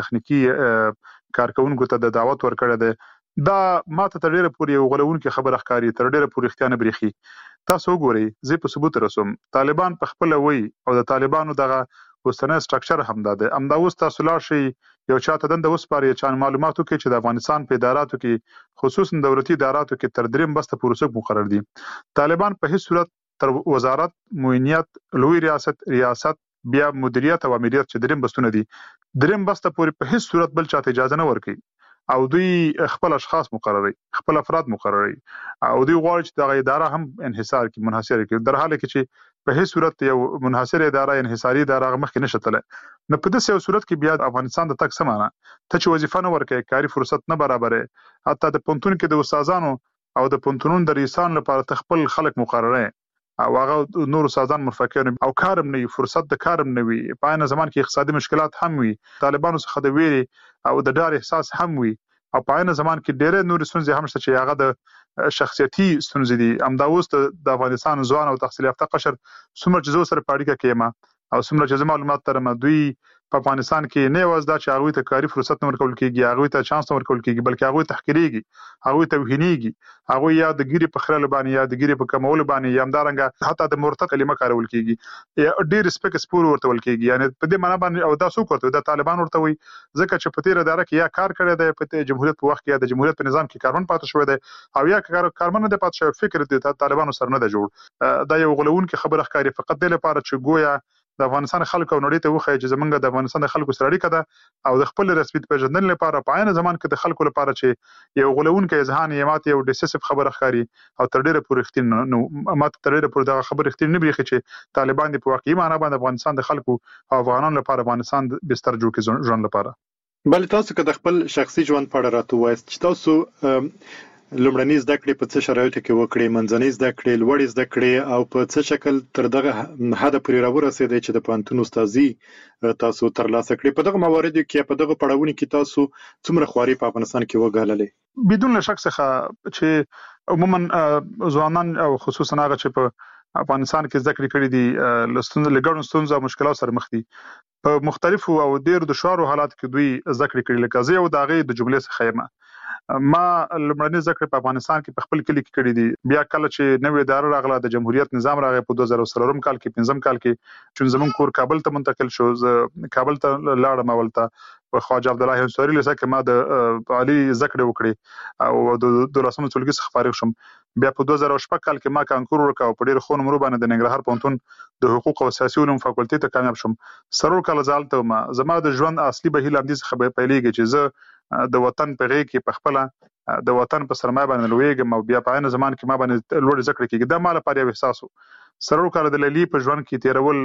تخنیکی کارکونکو ته د دعوت ورکړی دی، دا ماته تر ډیره پورې یو غولونکې خبره ښکاري، تر ډیره پورې اختیار نه بریخي. تاسو وګورئ، زه په ثبوت رسوم، طالبان په خپل وی او د طالبانو دغه اوسنۍ سټرکچر همدا دی. همدا اوس تاسو لاړ شئ یو چاته دنده وسپارئ چې معلوماتو کې چې د افغانستان په اداراتو کې خصوصا دولتي اداراتو کې تر دریم بسته پروسه مقرر دي. طالبان په هیڅ صورت تر وزارت، معینیت، لوی ریاست بیا مدیریت او امریت چې دریم بستونه دي، دریم بسته پورې په هیڅ صورت بل چاته اجازه نه ورکوي او دوی خپل اشخاص مقرري، خپل افراد مقرري او دوی غواړي چې دغه اداره هم انحصار کې منحصر کړي، در حاله کې چې په هیڅ صورت یو منحصر اداره انحصاري اداره مخکې نشي تللی. نو په داسې یو صورت کې بیا افغانستان د تک سمانه ته چې وظیفه نه ورکوي، کاري فرصت نه برابرې، حتی د پونتون کې د استادانو او د پونتونونو د ریسان لپاره خپل خلک مقرره او هغه نور استادان مرفقین او کارم نه وي، فرصت د کارم نه وي، په عین زمان کې اقتصادي مشکلات هم وي، طالبانو څخه د ویرې او د ډار احساس هم وي او په عین زمان کې ډېرې نور ستونزې هم شته چې هغه د شخصیتي ستونزې دي. همدا اوس د افغانستان ځوان او تحصیل یافته قشر څومره چې زه سره په اړیکه کې یم او څومره چې زه معلومات لرم، دوی په افغانستان کې نه یوازې دا چې هغوی ته کاري فرصت نه ورکول کېږي، هغوی ته چانس نه ورکول کېږي، بلکې هغوی تحقیریږي، هغوی توهینېږي، هغوی یا د ګیرې په خرلو باندې یا د ګیرې په کمولو باندې یا همدارنګه حتی د مرتد کلمه کارول کېږي، یا ډېر سپک سپور ورته ویل کېږي. یعنې په دې معنا باندې او دا څوک ورته وایي؟ دا طالبان ورته وایي، ځکه چې په تېره اداره کې یا کار کړی دی په جمهوریت په وخت کې یا د جمهوریت په نظام کې کارمن پاتې شوی دی او یا کارمن نه دی پاتې شوی، فکر د طالبانو سره نه دی جوړ. دا یو غولونکې خبره ښکاري فقط دې لپاره چې گویا د افغانستان خلکو او نړۍ ته وښایي چې زمونږ د افغانستان د خلکو سره اړیکه ده او د خپل رسمیت پیژندنې لپاره په عین زمان کې د خلکو لپاره چې یو غولونکی اذهان یې ماته یو ډیسیسیف خبره ښکاري او تر ډیره پورې رښتینې نو ماته تر ډیره پورې دغه خبره رښتینې نه برېښي چې طالبان دې په واقعي معنا باندې افغانستان د خلکو او افغانانو لپاره افغانستان بستر جوړ کړي ژوند لپاره. بل تاسو که د خپل شخصي ژوند په اړه راته وایاست چې تاسو لومړنۍ زده کړې په څه شرایطو کې وکړې، منځنۍ زده کړې، لوړې زده کړې او په څه شکل تر دغه حده پورې راورسېدئ چې د پوهنتون استادي تاسو ترلاسه کړې؟ په دغه مواردو کې په دغه پړاوونو کې تاسو څومره خواري په افغانستان کې وګاللې؟ بدون له شک څخه چې عموما ځوانان او خصوصا هغه چې په افغانستان کې زده کړې کړې دي له ګڼو ستونزو او مشکلاتو سره مخ دي، په مختلفو او ډېرو دشوارو حالاتو کې دوی زده کړې کړې. لکه زه یو د هغې د جملې څخه یم، ما لومړنۍ زده کړې په افغانستان کې په خپل کلي کې کړې دي. بیا کله چې نوې اداره راغله، د جمهوریت نظام راغی په 2003 کال کې، 5 کال کې چې زمونږ کور کابل ته منتقل شو، زه کابل ته لاړم اولته په خواجه عبدالله انصاري لیسه کې ما د عالي زده کړې وکړې او د 12 ټولګي څخه فارغ شوم. بیا په 2006 کال کې ما کانکور ورکړ او په ډېر ښه نمرو باندې د ننګرهار پوهنتون د حقوق او سیاسي علومو فاکولټي ته کامیاب شوم. څلور کاله زه هلته وم. زما د ژوند اصلي بهیر همدې څخه پیلېږي چې زه د وطن په غېږ کې په خپله د وطن په سرمایه باندې لویږم او بیا په عین زمان کې ما باندې لوړې زده کړې کېږي. دا ما لپاره یو احساس و. څلور کاله د لیلي په ژوند کې تېرول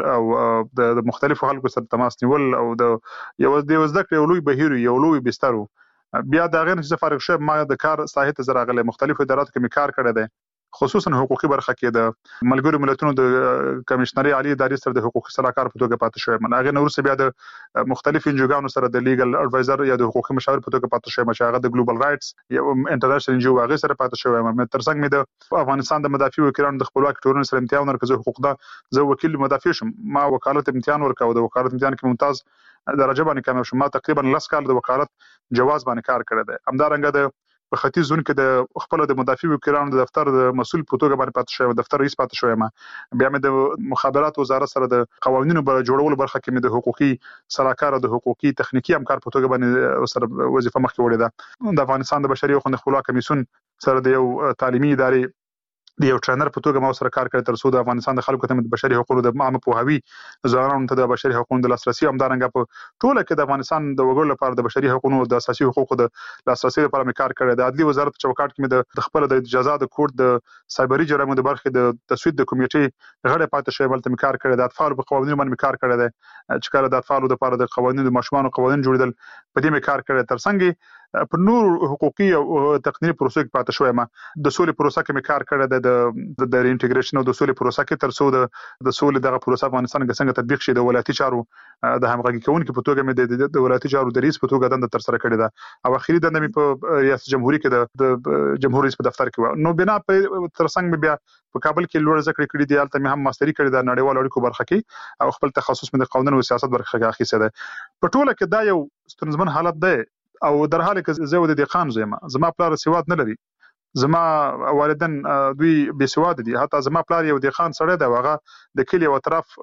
او د مختلفو خلکو سره تماس نیول او د یو زده کړې یو لوی بهیر یو لوی بستر و. بیا د هغې نه چې زه فارغ شوم، ما د کار ساحې ته زه راغلی، مختلفو اداراتو کې مې کار کړی دی، خصوصا حقوقي برخه کې د ملګرو ملتونو د کمشنري عالی ادارې سره د حقوقي صلاحکار په توګه پاتې شوم. هغې نه وروسته بیا د مختلفو انجوګانو سره د لیګل اډوایزر یا د حقوقي مشاور په توګه پاتې شوم چې هغه د ګلوبل رائټس یو انټرنیشنل انجو هغې سره پاتې شوم. ترڅنګ مې د افغانستان د مدافع وکیلانو د خپلواکۍ ټولنې سره امتحان ورکړ. زه وکیل مدافع شوم، ما وکالت امتحان ورکړ او د وکالت امتحان کې ممتاز درجه باندې کامیاب شوم. ما تقریبا 10 کال د وکالت جواز باندې کار کړی دی. همدارنګه د په ختیځ زون کې د خپل د مدافع وکیلانو د دفتر د مسؤل په توګه باندې پاتې شوی، دفتر رئیس پاتې شوی ما. بیا مې د مخابرات وزارت سره د قوانینو په جوړولو برخه کې مې د حقوقي سلاکار او د حقوقي تخنیکی همکار په توګه باندې سره وظیفه مخکې وړې ده. د افغانستان د بشري حقوقو خپلواک کمیسیون سره د یو تعلیمي ادارې د یو ټرینر په توګه ما سره کار کړی تر څو د افغانستان د خلکو ته د بشري حقوقو د عامه پوهاوي، ځوانانو ته د بشري حقوقو د لاسرسي، همدارنګه په ټوله کې د افغانستان د وګړو لپاره د بشري حقوقو د اساسي حقوقو د لاسرسي لپاره مې کار کړی. د عدلي وزارت چوکاټ کې مې د خپل د جزا د کوډ د سایبري جرایمو د برخې د تصویب د کمیټې غړی پاتې شوی، بلته مې کار کړی. د اطفال په قوانینو باندې کار کړی دی چې کله د اطفالو لپاره د قوانینو د ماشومان قوانین جوړیدل په دې مې کار کړی. ترڅنګ په نور حقوقي او تقنینی پروسو کې پاتې شوی ما. د سولې پروسه کې مې کار کړی دی، د انټیګریشن او د سولې پروسه کې تر څو د سولې دغه پروسه افغانستان کې څنګه تطبیق شي د ولایتي چارو د همغږي کوونکو په توګه مې د ولایتي چارو د رئیس په توګه دنده تر سره کړې ده او اخیری دنده مې په ریاست جمهوریت کې د جمهور رئیس په دفتر کې و. نو بنا په ترڅنګ مې بیا په کابل کې لوړ زده کړې کړې دي، هلته مې هم ماستري کړې ده نړیوالو اړیکو برخه کې او خپل تخصص مې د قانون او سیاست برخه کې اخیستی دی. په ټوله کې دا یو ستونزمن حالت دی او در حال کې زه د دهقان زوی یم، زما پلار سواد نه لري، زما والدین دوی بې سواد دي، حتی زما پلار یو دهقان سړی دی، هغه د کلي او اطراف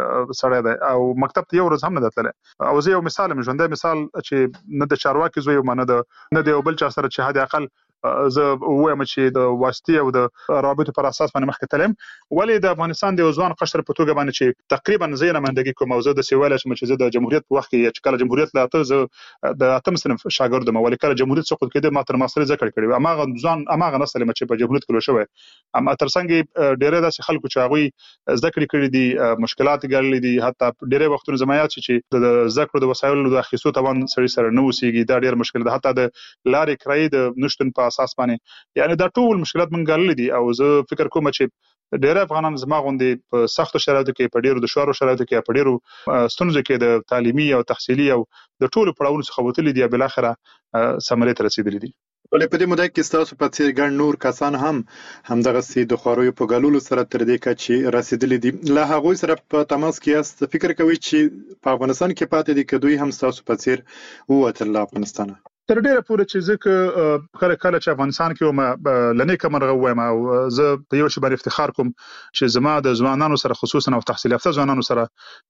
سړی دی او مکتب ته یو ورځ هم نه دی تللی. او زه یو مثال یم، ژوندی مثال چې نه د چارواکي زوی یم، نه د یو بل چا سره چې حد اقل زه وایم چې د واسطې او د رابطو پر اساس باندې مخکې تلم. ولې د افغانستان د ځوان قشر په توګه باندې چې تقریبا زه یې نمایندګي کوم او زه د سیوال چې زه د جمهوریت په وخت کې چې کله جمهوریت لاته زه د اتم صنف شاګرد یم، ولې کله جمهوریت سقوط کېده ما تر ماستر ذکر کړی اماغه ځوان اماغه نسل چې په جمهوریت کې لوشوي. اما ترڅنګ ډېر داسې خلکو چې هغه ذکر کړی دي مشکلات ګرځلې دي، حتی ډېر وختونه زمایات چې د ذکر د وسایلو د اخیستو توان سړي سره نه وسیږي، دا ډېر مشکل ده. حتی د لارې کرایې د نشټن په اساس باندې یعنی دا ټول مشکلات مونږ ګالل دي او زه فکر کوم چې ډېر افغانان زما غوندې په سختو شرایطو کې، په ډېرو دشوارو شرایطو کې، په ډېرو ستونزو کې د تعلیمي او تحصیلي او د ټولو پړاوونو څخه وتلي دي، بل اخره ثمرې ته رسیدلي دي. ولې په دې موده کې ستاسو په څیر ګڼ نور کسان هم همدغه سي د خوراوي په ګالولو سره تر دې کچې رسیدلي دي. له هغوی سره په تماس کې یاست، فکر کوئ چې په افغانستان کې پاتې دي که دوی هم ستاسو په څیر ووتل له افغانستانه؟ تر ډیره پورې چې زه کله چې افغانستان کې وم لنې کمرغه وایم او زه په یو شی باندې افتخار کوم چې زما د ځوانانو سره خصوصا او تحصیل یافته ځوانانو سره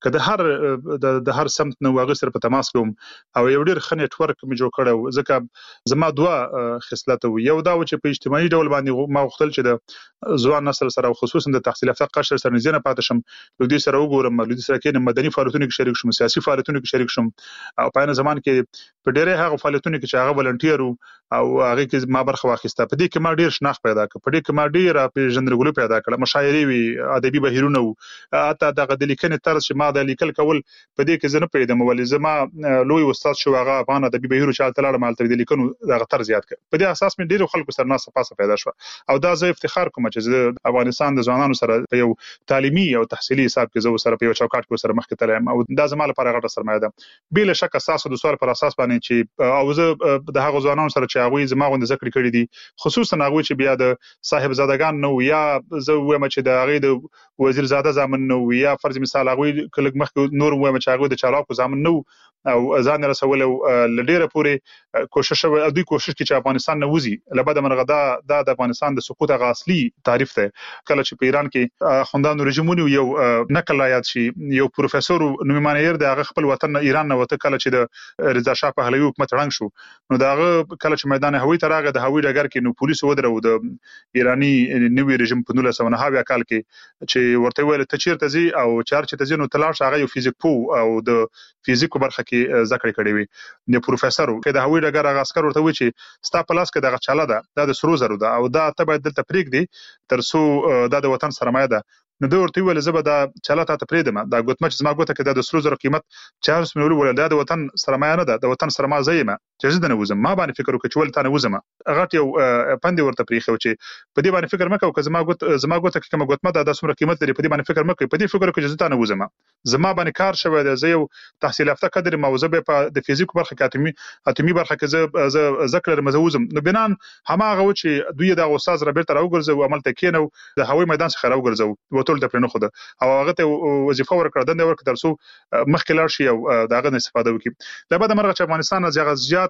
که د هر سمت نه واغې سره په تماس کوم او یو ډیر ښه نیټورک مې جوړ کړو. ځکه زما دوه خصلت وو، یو دا و چې په اجتماعي ډول باندې ما غوښتل چې د ځوان نسل سره او خصوصا د تحصیل یافته قشر سره نږدې نه پاتې شم، له دوی سره وګورم، له دوی سره کې مدني فعالیتونو کې شریک شم، سیاسي فعالیتونو کې شریک شم او په عین زمان کې په ډېرې هغه فعالیتونو چې هغه ولنټیر او هغه کې ما برخه واخیسته. په دې کې ما ډیر شناخت پیدا کړ، په دې کې ما ډیر پیژندګلوي پیدا کړه، مشاعرې وی، ادبي بهیرونه وو، حتی دغه د لیکنې طرز چې ما د لیکل کول په دې کې زه نه پیدم، ولې زما لوی استاد شو هغه افغان ادبي بهیرو چې تلاړه مالته د لیکنو دغه طرز یاد کړ. په دې اساس مې ډیر خلکو سره ناسه پاسه پیدا شو او دا زه افتخار کوم چې زه افغانستان د ځوانانو سره په یو تعلیمي او تحصیلي حساب کې زه سره په یو چوکاټ کې سره مخکې تلم او دا زما لپاره غټه سرمایه ده. بل شک اساس د سوال پر اساس باندې چې او زه د هغه ځوانانو سره چې هغه زما غوند ذکر کړی دي، خصوصا هغه چې بیا د صاحب زادگان نو یا زه وایم چې د هغه د وزیر زاده زامن نو یا فرض مثال هغه کله مخکې نور وایم چې هغه د چالاکو زامن نو او ځان رسول لډیره پورې کوشش او دوی کوشش کوي چې افغانستان نه وځي. لبد مرغه دا د افغانستان د سقوط غ اصلي تعریف ده. کله چې په ایران کې خوندانو رژیمونو یو نقل یاد شي، یو پروفیسور نومانیر د هغه خپل وطن ایران نه وته، کله چې د رضا شاه پهلوي حکومت رنګ شو نو دا کله چې میدان هوایي ترغه د هوایي ډګر کې نو پولیس ودرو د ایرانی نوی رژیم په 1990 کال کې چې ورته ویل ته چیرته زی او چارچ ته زینو تلاش هغه یو فزیک پو او د فزیکو برخه کې ذکر کړی وي. د پروفیسور کې د هوایي ډګر هغه عسكر ورته وی چې ستا پلاس کې دغه چاله ده د سرو زرو ده او دا ته باید دلته پریک دی ترڅو د وطن سرمایه ده. نو دوی ورته ویل زه به دا چاله ته پریدم، دا ګوتمه چې زما ګوته کې د سرو زرو قیمت 400 مليون ول د وطن سرمایه نه ده، د وطن سرمایه زېما چې زه نه وزم، ما باندې فکر وکړ چې ول تا نه وزم هغه یو پندې ورته پریخو چې په دې باندې فکر مکو که زما ګوته کې کوم ګوتمه ده د سمره قیمت لري، په دې باندې فکر مکو، په دې فکر وکړ چې زه تا نه وزم، زما باندې کار شوی دی، زه یو تحصیل یافته قدر موضوع په د فزیکو برخه کې اتمی برخه کې زه ذکر مزوزم. نو بنان هماغه و چې دوی د استاد رابطه راوګرځو عمل ته کېنو د هوایي میدان څخه راوګرځو وټول د پرنه خو او هغه ته وظیفه ورکړه دنده ورکړه ترڅو مخکې لاړ شي او داغه استفاده وکړي. لبد مرغه چې افغانستان از یغه زیات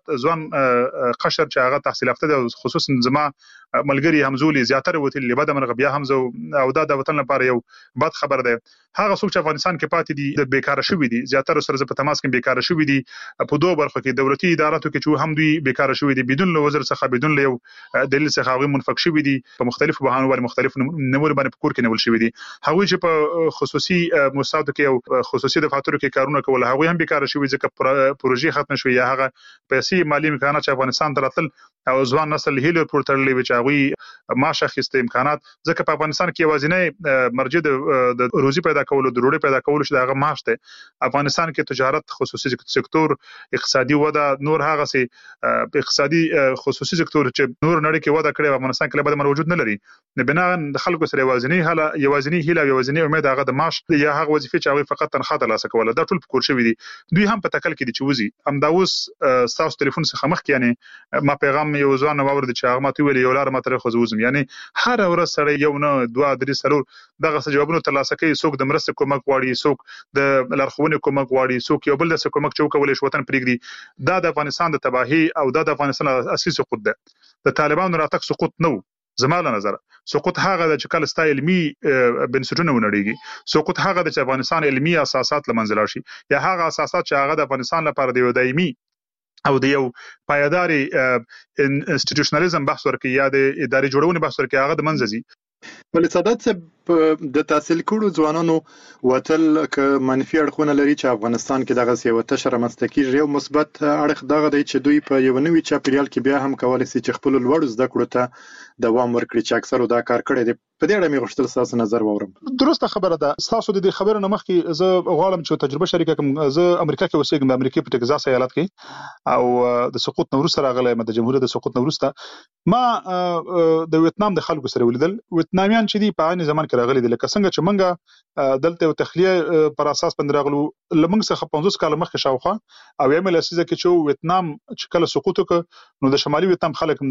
زیات ځوان قشر چې هغه تحصیل یافته دي، خصوصا زما ملګری همزولي زیاتره وتل لبد مرغ بیا هم او د وطن لپاره یو بد خبر ده. هغه څوک چې افغانستان کې پاتې دي د بیکاره شوی دي، زیاتره سره په تماس کې بیکاره شوی دي په دوه برخو کې، دولتي اداراتو کې چې هم دوی بیکاره شوی دي بدون له وزیر څخه بدون له یو دلیل څخه هغه منفک شوی دي په مختلفو بهانو باندې مختلف نمور باندې په کور کې نیول شوی دي. هغه چې په خصوصي مؤسساتو کې او خصوصي دفاترو کې کارونه کول هغه هم بیکاره شوی ځکه پروژې ختم شوی یا هغه پیسې مالی امکانات چې افغانستان ته راتل او ځوان نسل هیله پورتړلې چې هغه معاش اخیسته امکانات ځکه په افغانستان کې یوازینی مرجع د روزي پیدا کولو د ډوډۍ پیدا کولو چې هغه معاش ده. افغانستان کې تجارت، خصوصي سکتور، اقتصادي وده، نور هغه سي اقتصادي خصوصي سکتور چې نور نړۍ کې وده کړې افغانستان کې لبد موجود نه لري. بنا د خلکو سره یوازینی هیله یوازینی امید هغه د معاش یا هغه وظیفه چې هغه فقط تنخواه ترلاسه کوله دا ټول پکور شوی دي. دوی هم په تکل کې دي چې وزي هم دا اوس تاسو ټلیفون څخه مخ کې یعنی ما پیغام یو ځوان نوور دي چې هغه ماته ویل یو لار ماته خو زوزم یعنی هر ورځ سره یو نه دوه درې سلور دغه جوابونه ترلاسه کوي. څوک د مرسته کومک غواړي، څوک د لارښوونې کومک غواړي، څوک یو بل د کومک چوکولې شو وطن پرېږدي. دا د افغانستان د تباہي او د افغانستان اساسي سقوط ده. د طالبانو راتګ سقوط نه زماله نظر سقوط هغه د چکل ستا علمي بنسټونه ونړيږي. سقوط هغه د افغانستان علمي اساسات لمنځل شي یا هغه اساسات چې هغه د افغانستان لپاره د دایمي او د یو پایداري انسټیټیوشنالیزم بحث ورکړي یا د اداري جوړونې بحث ورکړي هغه د منځ ځي. ولې صدات د تحصیل کړو ځوانانو وتل ک منفي اړخونه لري چې افغانستان کې دغه یو تشر مستقیږي یو مثبت اړخ دغه دی چې دوی په یو نوې چاپیریال کې بیا هم کولای شي چې خپل لوړ زده کړو ته دوام ورکړي چې اکثر دا کار کړی دی. په دې اړه مې غوښتل تاسو نظر واورم. درسته خبره ده. تاسو د دې خبرو نه مخکې زه غواړم چې تجربه شریکه کوم. زه امریکا کې اوسېږم، د امریکا په ټکزاس ایالت کې او د سقوط نو وروسته راغلی د جمهوریت د سقوط نو وروسته ما د ویتنام د خلکو سره ولیدل. ویتنامیان چې دی په عین زمان کې راغلي دي لکه څنګه چې منګه دلته یو تخلیه پر اساس باندې راغلو لمنګ څخه 50 کال مخکې شاوخه او یې لسیزه کې چې ویتنام چې کله سقوط وکړ نو د شمالي ویتنام خلک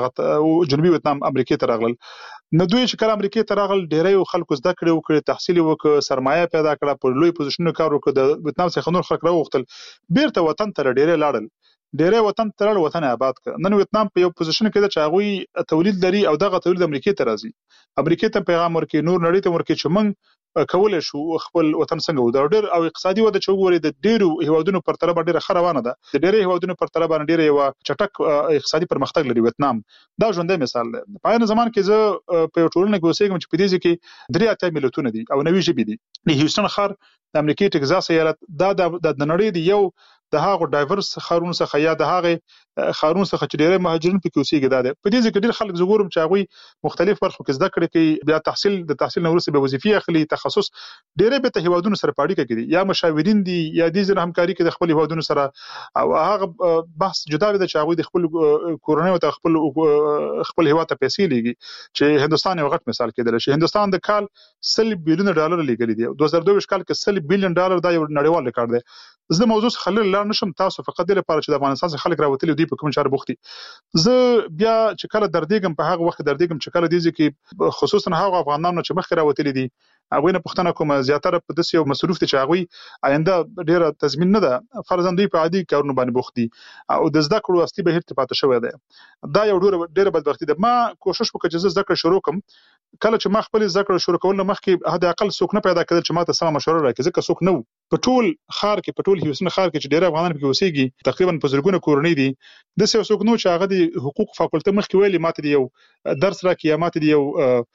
د جنوبي ویتنام امریکا ته راغلل. نو دوی چې کله امریکا ته راغل ډېرې خلکو زده کړې وکړي، تحصیل وکړ، سرمایه پیدا کړه، په لوی پوزیشنونو کار وکړ. د ویتنام څخه نور خلک راوغتل بیرته وطن ته ډېرې لاړل، ډېرې وطن ته لاړ، وطن آباد کړ. نن ویتنام په یو پوزیشن کې ده چې هغه تولید لري او دغه تولید امریکا ته راځي. امریکا ته پیغام ورکړي، نور نړۍ ته ورکړي چې موږ کولای شو خپل وطن څنګه ودرو. ډېر او اقتصادي وده چې وګوري د ډېرو هیوادونو پر تله ډېره خروانه ده. د ډېرو هیوادونو پر تله باندې ډېر یو چټک اقتصادي پرمختګ لري ویتنام. دا ژوندۍ مثال ده. په عین زمان کې زه په ټولنه کې اوسېږم چې په دې کې 83 ملتونه دي او 90 ژبې دي. د هیوستن ښار د امریکا ټکزاس ایالت دا د نړۍ دی یو د هغه ډایورس خارونو څخه یا د هغه خارونو څخه چې ډېر مهاجرین پکې اوسېږي. دا ده په دې کې ډېر خلک زګورم چې هغه مختلف برخو کې زده کړې کوي، بیا تحصیل نو وروسته به وظیفې اخلي، تخصص ډېر به ته هیوادونو سره پاړی کوي یا مشاورین دي یا د ځین همکاري کوي د خپل هیوادونو سره. او هغه بحث جدا وي چې هغه د خپل کورنۍ او خپل هیواد ته پیسې لګي. چې هندستان یو غټ مثال کېدل شي. هندستان د کال $100 بلین لګلي دي. 2022 کال کې $100 بلین دا یو نړیوال ریکارډ دی. زه موضوع خلل لا نشم تاسو فقط د لپاره چې د افغانستان څخه خلک راوتلي دي په کوم چار بوختي. زه بیا چې کله دردېږم په هغه وخت دردېږم چې کله دې کې خصوصا هغه افغانانو چې مخکې راوتلي دي هغه نه پښتنه کوم زیاتره په داسې یو مصروف دي چې هغه آینده ډیره تضمین نه ده. فرضاً دوی په عادي کارونو باندې بوخت دي او د زده کړو اصلي بهیر ته پاتې شوی دی. دا یو ډیره بدبختي ده. ما کوشش وکړ چې زه زده کړه شروع کړم. کله چې ما خپل زده کړه شروع کول مخکې حد اقل څوک نه پیدا کړل چې ما ته سم مشوره راکړي ځکه څوک نه په ټول خار کې په ټول هیوستن خار کې چې ډېر افغانان پکې اوسېږي تقریبا په زرګونه کورنۍ دي. د څوک نو چې هغه د حقوق فاکولټه مخکې ویلي ماته دی یو درس راکړي یا ماته دی یو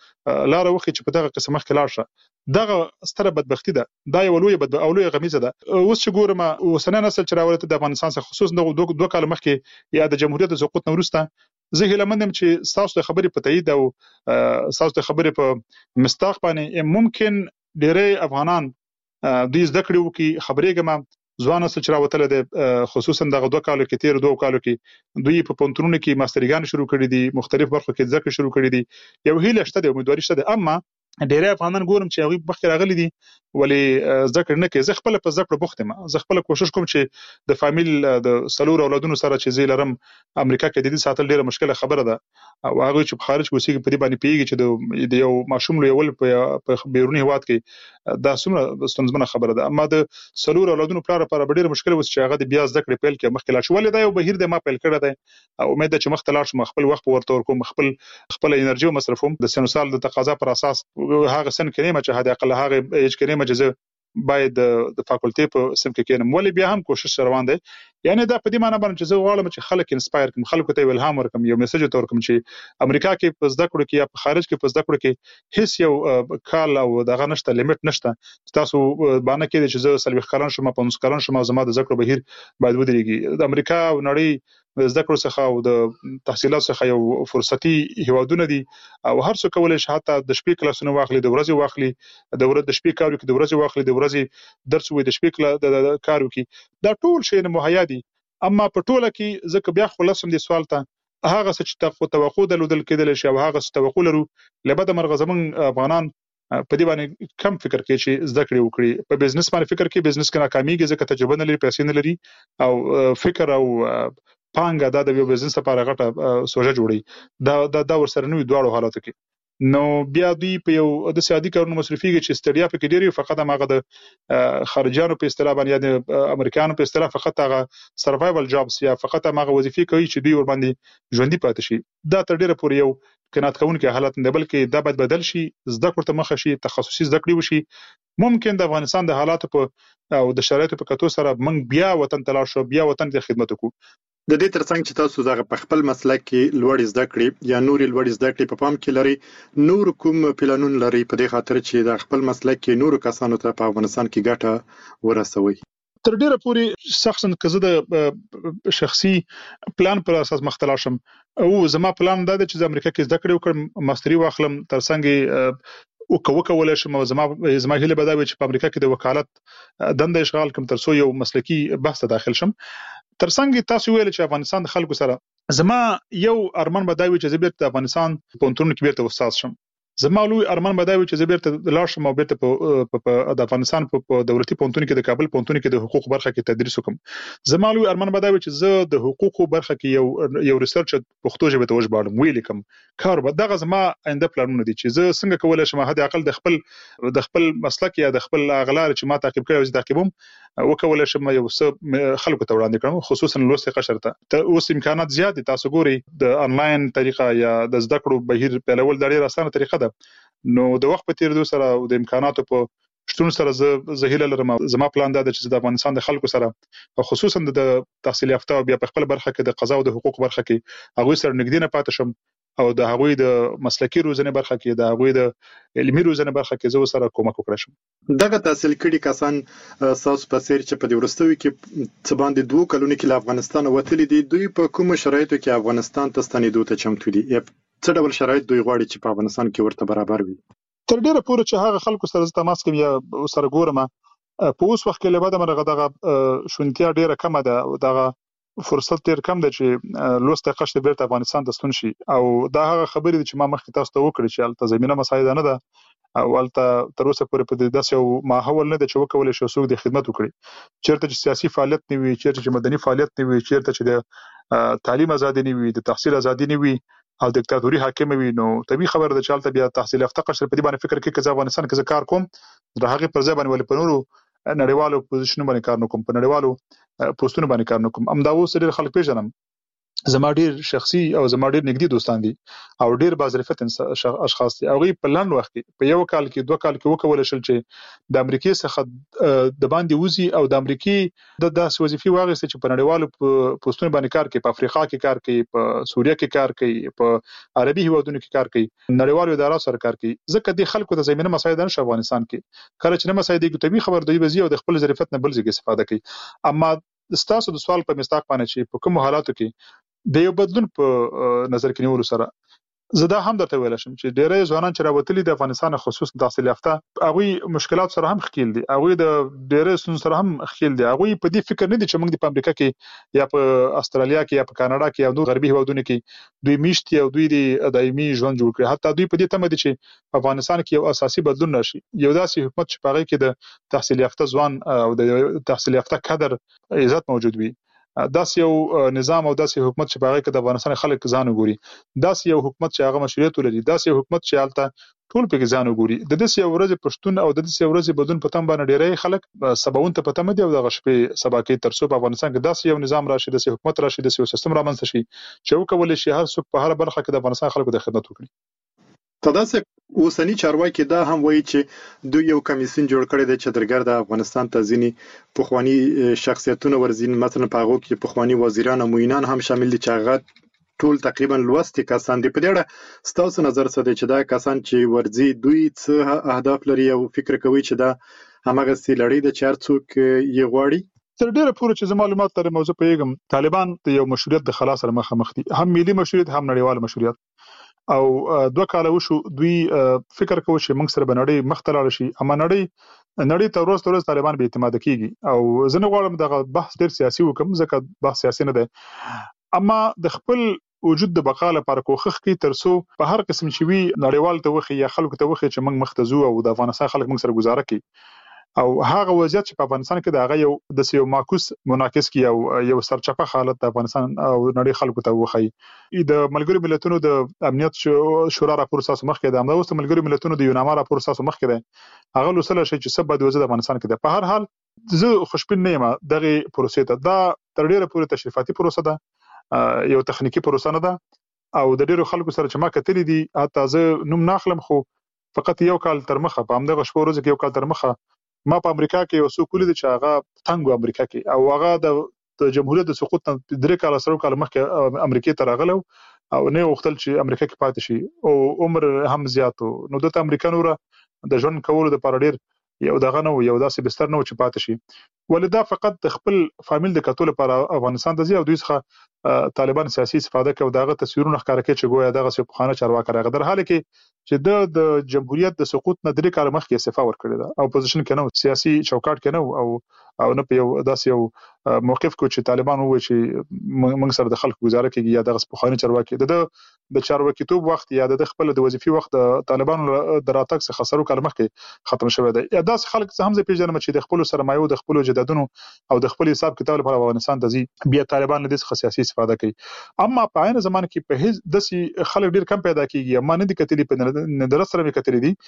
لار وخی چې په دغه قسم مخکې لاړ شه. دغه ستره بدبختی ده. دا یو لوی غمیزه ده. اوس چې ګورم اوسنی نسل چې راولته د افغانستان څخه خصوصا د 2 کال مخکې یا د جمهوریت د سقوط نو وروسته زه هیله مندم چې تاسو د خبرې په تایید او تاسو د خبرې په مستاق باندې ممکن ډېرې افغانان دوی زده کړې وکړي. خبرېږم ځوان نسل چې راوتلی دی خصوصا دغه 2 کالو کې تیر 2 کالو کې دوی په پونتونونو کې ماستریګان شروع کړي دي، مختلف برخو کې ذکر شروع کړي دي. یو هیله شته د امیدواري شته. اما ډېری افغانان ګورم چې هغوی مخکې راغلي دي ولې زده کړې نه کوي. زه خپله په زده کړو بوخت یم. زه خپله کوشش کوم چې د فامیل د 4 اولادونو سره چې زه لرم امریکا کې د دې ساتل ډېره مشکله خبره ده او هغوی چې په خارج کې اوسېږي په دې باندې پوهېږي چې د یو ماشوم لویول په بیروني هېواد کې دا څومره ستونزمنه خبره ده. اما د 4 اولادونو پلار لپاره به ډېره مشکله اوس چې هغه د بیا زده کړې پیل کړي مخکې لاړ شي. ولې دا یو بهیر دی ما پیل کړی دی او امید ده چې مخته لاړ شم، خپل وخت ورته ورکوم، خپله انرژي ومصرفوم د سن و سال د تقاضا پر اساس. هغه سن کې نه چې حد اقل هغه ایج کې نه چې زه باید د فاکولټي په سم کې کېنم، ولې بیا هم کوشش روان دی. یعنی دا په دې معنی باندې چې زه غواړم چې خلک انسپایر کړم، خلکو ته الهام ورکړم، یو میسج ورته ورکړم چې امریکا کې په زده کړو کې یا په خارج کې په زده کړو کې هیڅ یو کال او دغه نشته، لیمټ نشته. تاسو باندې کې چې زه 40 کلن شم 50 کلن شم او زما د زده کړو بهیر باید ودرېږي. د امریکا او نړۍ د زده کړو څخه او د تحصیلات څخه یو فرصتي هیوادونه دي او هر څوک کولای شي حتی د شپې کلاسونه واخلي، د ورځې واخلي، د شپې کار وکړي، د ورځې واخلي، د ورځې درس وي، د شپې کار وکړي. دا ټول شی مهیا دي. اما په ټوله کې ځکه بیا خلاصم دي سوال ته هغه څه چې توقع درلودل کېدل شي او هغه څه توقع لرو لبد مرغه زمون افغانان په دې باندې کم فکر کوي چې زده کړې وکړي. په بزنس باندې فکر کوي، بزنس کې ناکامېږي ځکه تجربه نه لري، پیسې نه لري او فکر او پانګه دا د یو بزنس لپاره غټه سوژه جوړي. دا ورسره نه وي دواړو حالاتو کې. نو بیا دوی په یو د سیادي کارونو مصرفيږي چې ستړیا پکې ډېری فقط هغه د خارجانو په اصطلاح باندې یا د امریکایانو په اصطلاح فقط هغه سروایوال جابس یا فقط هغه وظیفې کوي چې دوی ور باندې ژوندۍ پاتې شي. دا تر ډېره پورې یو قناعت کوونکی حالت نه، بلکې دا باید بدل شي، زده کړو ته مخه شي، تخصصي زده کړې وشي. ممکن د افغانستان د حالاتو په او د شرایطو په کتو سره موږ بیا وطن ته لاړ شو، بیا وطن ته خدمت وکړو. د دې ترڅنګ چې تاسو زغه په خپل مسلک کې لوړ زده کړې یا نور لوړ زده کړې په پام کې لري، نور کوم پلانون لري په دې خاطر چې د خپل مسلک کې نور کسانو ته په افغانستان کې ګټه ورسوي؟ تر ډیره پورې شخصا که زه د شخصي پلان پر اساس مختلا شم او زما پلان دا دی چې د امریکا کې زده کړې وکړم، ماستري واخلم، ترڅنګ وکولای شم او زما هیله به دا وي چې په امریکا کې د وکالت دنده اشغال کوم ترڅو یو مسلکی بحث ته داخل شم. ترڅنګ تاسو ویل چې افغانستان د خلکو سره زما یو ارمان به دا وي چې زه بیرته د افغانستان په پوهنتون کې بیرته استاد شم. زما لوی ارمان به دا وي چې زه بیرته لاړ شم او بیرته په د افغانستان په دولتي پوهنتون کې د کابل پوهنتون کې د حقوق برخه کې تدریس وکم. زما لوی ارمان به دا وي چې زه د حقوقو برخه کې یو ریسرچ پښتو ژبه ته وژباړم، ویل کوم کار به دغه زما آینده پلانونه دي چې زه څنګه کولای شم حد اقل د خپل مسلک یا د خپل اغلار چې ما تعقیب کړی او زه تعقیبوم وکولای شم یو څه خلکو ته وړاندې کړم، خصوصا لوست قشر ته. اوس امکانات زیات دي، تاسو ګوري د انلاین طریقه یا د زده کړو بهیر پیلول د ډېر اسانه طریقه ده. نو د وخت په تیریدو سره او د امکاناتو په شتون سره زه هیله لرم، زما پلان دا دی چې د افغانستان د خلکو سره او خصوصا د تحصیل یافته او بیا په خپل برخه کې د قضا او د حقوق برخه کې هغوی سره نږدې نه پاتې شم او د هغوی د مسلکی روزنه برخه کې د هغوی د علمي روزنه برخه کې زه سره کومک وکړم. دغه تحصیل کړي کسان تاسو په سیر چې په دې ورستوي کې څه باندې 2 کلونه کې له افغانستان وتلي دي، دوی په کوم شرایطو کې افغانستان ته ستنېدو ته چمتو دي؟ څه ډول شرایط دوی غواړي چې په افغانستان کې ورته برابر وي؟ تر ډیره پورې چې هغه خلکو سره تماس کوي یا سره ګورم په اوس وخت کې لبد مرغه دغه شونتیا ډیره کم ده او دغه فرصت ډیر کم ده چې لوسته قشته بیرته افغانستان ته ستون شي او دا هغه خبرې دي چې ما مخکې تاسو ته وکړې چې البته زمينه مساعده نه ده او البته تر اوسه پورې په داسې یو ماحول نه ده چې وکولای شي څوک د خدمت وکړي. چیرته چې سیاسي فعالیت نه وي، چیرته چې مدني فعالیت نه وي، چیرته چې د تعلیم ازادي نه وي، د تحصیل ازادي نه وي او دیکتاتوري حاکم وي، نو طبيعي خبره ده چې البته بیا تحصیل یافته قشر په دې باندې فکر کوي چې افغانستان کې کار کوم د هغه پر ځای باندې ول په نورو نړیوالو پوزیشنونو باندې کار نکوم، په نړیوالو پوسټونو باندې کار نکوم. امدا اوس ډېر خلک پیژنم، زما ډېر شخصي او زما ډېر نږدې دوستان دي او ډېر باظرفت اشخاص دي. هغه په لاند وخت کې په یو کال کې 2 کال کې وکول شل چې د امریکای څخه د باندې وزي او د امریکای د داسې وظیفي واغسته چې په نړیوالو پوسټونو باندې کار کوي، په افریقا کې کار کوي، په سوریه کې کار کوي، په عربي هیوادونو کې کار کوي، نړیوالو ادارو سره کار کوي. ځکه د خلکو د زمينه مساعده نشه افغانستان کې کله چې نه مساعده کې طبيعي خبر دی وزي او د خپل ظرفیت نه بل ځای استفاده کوي. اما ستاسو د سوال په مستاق باندې چې په کوم حالاتو کې د یو بدلون په نظر کې نیولو سره زه دا هم درته ویل شم چې ډېری ځوانان چې راوتلي د افغانستان خصوص تحصیل یافته هغوی مشکلات سره هم ښکیل دي، هغوی د ډېری ستونزو سره هم ښکیل دي. هغوی په دې فکر نه دي چې موږ د په امریکا کې یا په استرالیا کې یا په کاناډا کې یا نور غربي هیوادونو کې دوی میشت او دوی د دایمي ژوند جوړ کړي. حتی دوی په دې تمه دي چې په افغانستان کې یو اساسي بدلون راشي، یو داسې حکومت چې په هغه کې د تحصیل یافته ځوان او د تحصیل یافته کادر عزت موجود وي. داسې یو نظام او داسې حکومت چې په هغه کې د افغانستان خلک ځان وګوري، داسې یو حکومت چې هغه مشروعیت ولري، داسې یو حکومت چې هلته ټول پکې ځان وګوري. د داسې یو ورځې پښتون او د داسې یو ورځې بدلون په تم باندې ډېری خلک سباوون ته په تمه دي او دغه شپې سبا کوي تر څو په افغانستان کې داسې یو نظام راشي، داسې حکومت راشي، داسې یو سیستم رامنځته شي چې وکولی شي هر څوک په هر برخه کې د افغانستان خلکو د خدمت وکړي. تداسې اوسنی چارواکي دا هم وایي چې دوی یو کمیسیون جوړ کړی دی چې درګر د افغانستان ته ځینې پخوانی شخصیتونه ورځي، مثلا په هغو کې پخوانی وزیران او معینان هم شامل دي چې هغه ټول تقریبا لوستي کسان دي. په دې اړه ستاسو نظر څه دی چې دا کسان چې ورځي دوی څه اهداف لري او فکر کوي چې دا همغسې لړۍ ده چې هر څوک یې غواړي؟ تر ډیره پورې چې زما معلومات لري موضوع پوهیږم، طالبان د یو مشروعیت د خلاص سره مخامخ دي، هم ملي مشروعیت هم نړیوال مشروعیت. او 2 کاله وشو دوی فکر کوي چې موږ سره به نړۍ مخ ته لاړ شي، اما نړۍ ته ورځ طالبان به اعتماد کیږي. او زه نه غواړم دغه بحث ډیر سیاسي وکم ځکه بحث سیاسي نه دی، اما د خپل وجود د بقا لپاره کوښښ کوي تر څو په هر قسم چې وي نړیوال ته وخی یا خلکو ته وخی چې موږ مخ ته ځو او د افغانستان خلک موږ سره گزاره کوي. او هغه وضعیت چې په افغانستان کې د هغه یو د یو معکوس مناقض کی او یو سرچپه حالت د افغانستان او نړۍ خلکو ته وخی. د ملګرو ملتونو د امنیت شورا راپور ساسو مخ کې د امنیت اوس ملګرو ملتونو د یوناما راپور ساسو مخ کې ده، هغه لوسله شي چې سبا د وضعیت د افغانستان کې ده. په هر حال زه خوشبین نه یم دغه پروسې ته، دا تر ډیره پورې تشریفاتي پروسه ده، یو تخنیکی پروسه نه ده. او د ډیرو خلکو سره چې ما کتلې دي، حتی زه نوم ناخلم خو فقط یو کال تر مخه په همدغه شپو ورځ کې یو کال تر مخه ما په امریکا کې یو څوک ولید چې هغه تنګو امریکا کې او هغه د جمهوریت د سقوط نه 3 کال سره کال مخکې امریکا ته راغلو او نه وختل چې امریکا کې پاتې شي او عمر هم زیاتو، نو د امریکانو را د ژوند کولو د پاره ډیر یو دغه نو یو داسې بستر نو چې پاتې شي. ولدا فقط د خپل فامیل د کتول لپاره افغانستان ته ځي او دوی څخه طالبان سیاسي استفاده کوي او دغه تصویرونه ښکاره کوي چې ګویا دغه څه په خانه چارواکي راغی، در حال کې چې د جمهوریت د سقوط نه 3 کال مخکې استعفا ورکړی ده او پوزیشن کې نو سیاسي چوکاټ کې نو او نه په یو داسې یو موقف کو چې طالبان وایي چې موږ سره د خلکو گزاره کوي یا دغه په خانه چارواکي د چارواکیتوب وخت یا د خپل د وظیفي وخت د طالبانو د راتګ څخه خسرو کال مخکې ختم شوی دی. یا داسې خلک څه هم زه پیژنم چې د خپل سرمایو د خپل جدادونو او د خپل حساب کتاب لپاره افغانستان ته ځي، بیا طالبان له دې څخه سیاسي استفاده کوي. اما په عین زمانه کې په هیڅ داسې خلک ډیر کم پیدا کیږي، اما نه دي کتلې په ندرت سره کتلې دي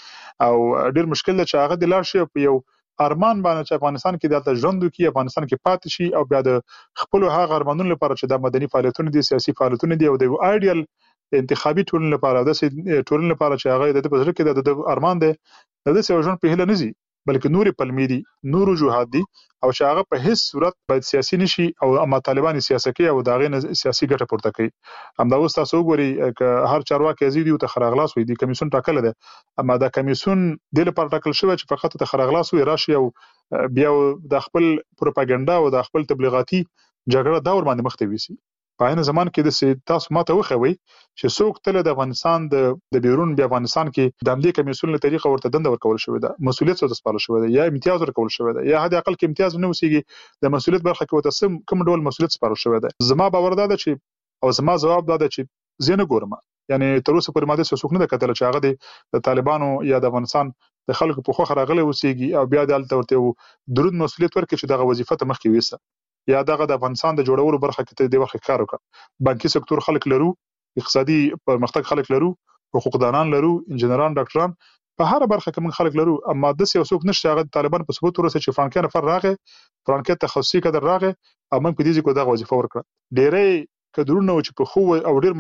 او ډیر مشکل ده چې هغه د لاړ شي په یو ارمان باندې چې افغانستان کې دلته ژوند وکړي، افغانستان کې پاتې شي او بیا د خپل هغه ارمانونو لپاره چې د مدني فعالیتونو دي، سیاسي فعالیتونو دي او د ایډیال انتخابي ټولنې لپاره د ټولنې لپاره چې هغه د بزرګ کې د ارمان دی د دې ژوند په هله نزي، بلکې نورې پلمې دي، نور وجوهات دي او چې هغه په هیڅ صورت باید سیاسي نشي او اما طالبان سیاست کوي او داغه سیاسي ګټه پورته کوي. همدا اوس تاسو وګورئ ک هر چارواکي ازیدي او تخرغلاس وي دي کمیسیون ټاکل ده، اما دا کمیسیون د لپاره ټاکل شوی چې فقط تخرغلاس وي راشي او بیا د خپل پروپاګاندا او د خپل تبلیغاتي جګړه دور باندې مخ ته ویسي. په عین زمان کې د تاسو ماته وخوي چې څوک تل د افغانستان د بیرون بیا افغانستان کې د امنیتي کمیسیون له طریقه ورته دنده ورکول شوې ده، مسولیت څه سپارل شوې ده یا امتیاز ورکول شوې ده یا حد اقل کې امتیاز نه وسیږي د مسولیت برخه کې وته کوم ډول مسولیت سپارل شوې ده. زما باور ده چې او زما جواب ده چې زه نه ګورم، یعنی تر اوسه پورې ماده څه څوک نه کتل چې هغه د طالبانو یا د افغانستان د خلکو په خوخه راغلي وسیږي او بیا دلته ورته درود مسولیت ورکړي چې دغه وظیفه ته مخکې ویسه یا دغه د افغانستان د جوړولو برخه کې د وخت کار وکړه. بانکي سکتور خلک لرو، اقتصادي پرمختګ خلک لرو، حقوقدانان لرو، انجنیران، ډاکټران، په هر برخه کې موږ خلک لرو، اما د یو څوک نشته هغه طالبان په ثبوت ورسې چې فرانکې نفر راغې، فرانکې تخصصي کډر راغې او موږ په دې ځکه دغه وظیفه ورکړه. ډېرې کډرونه چې په خو او ډېر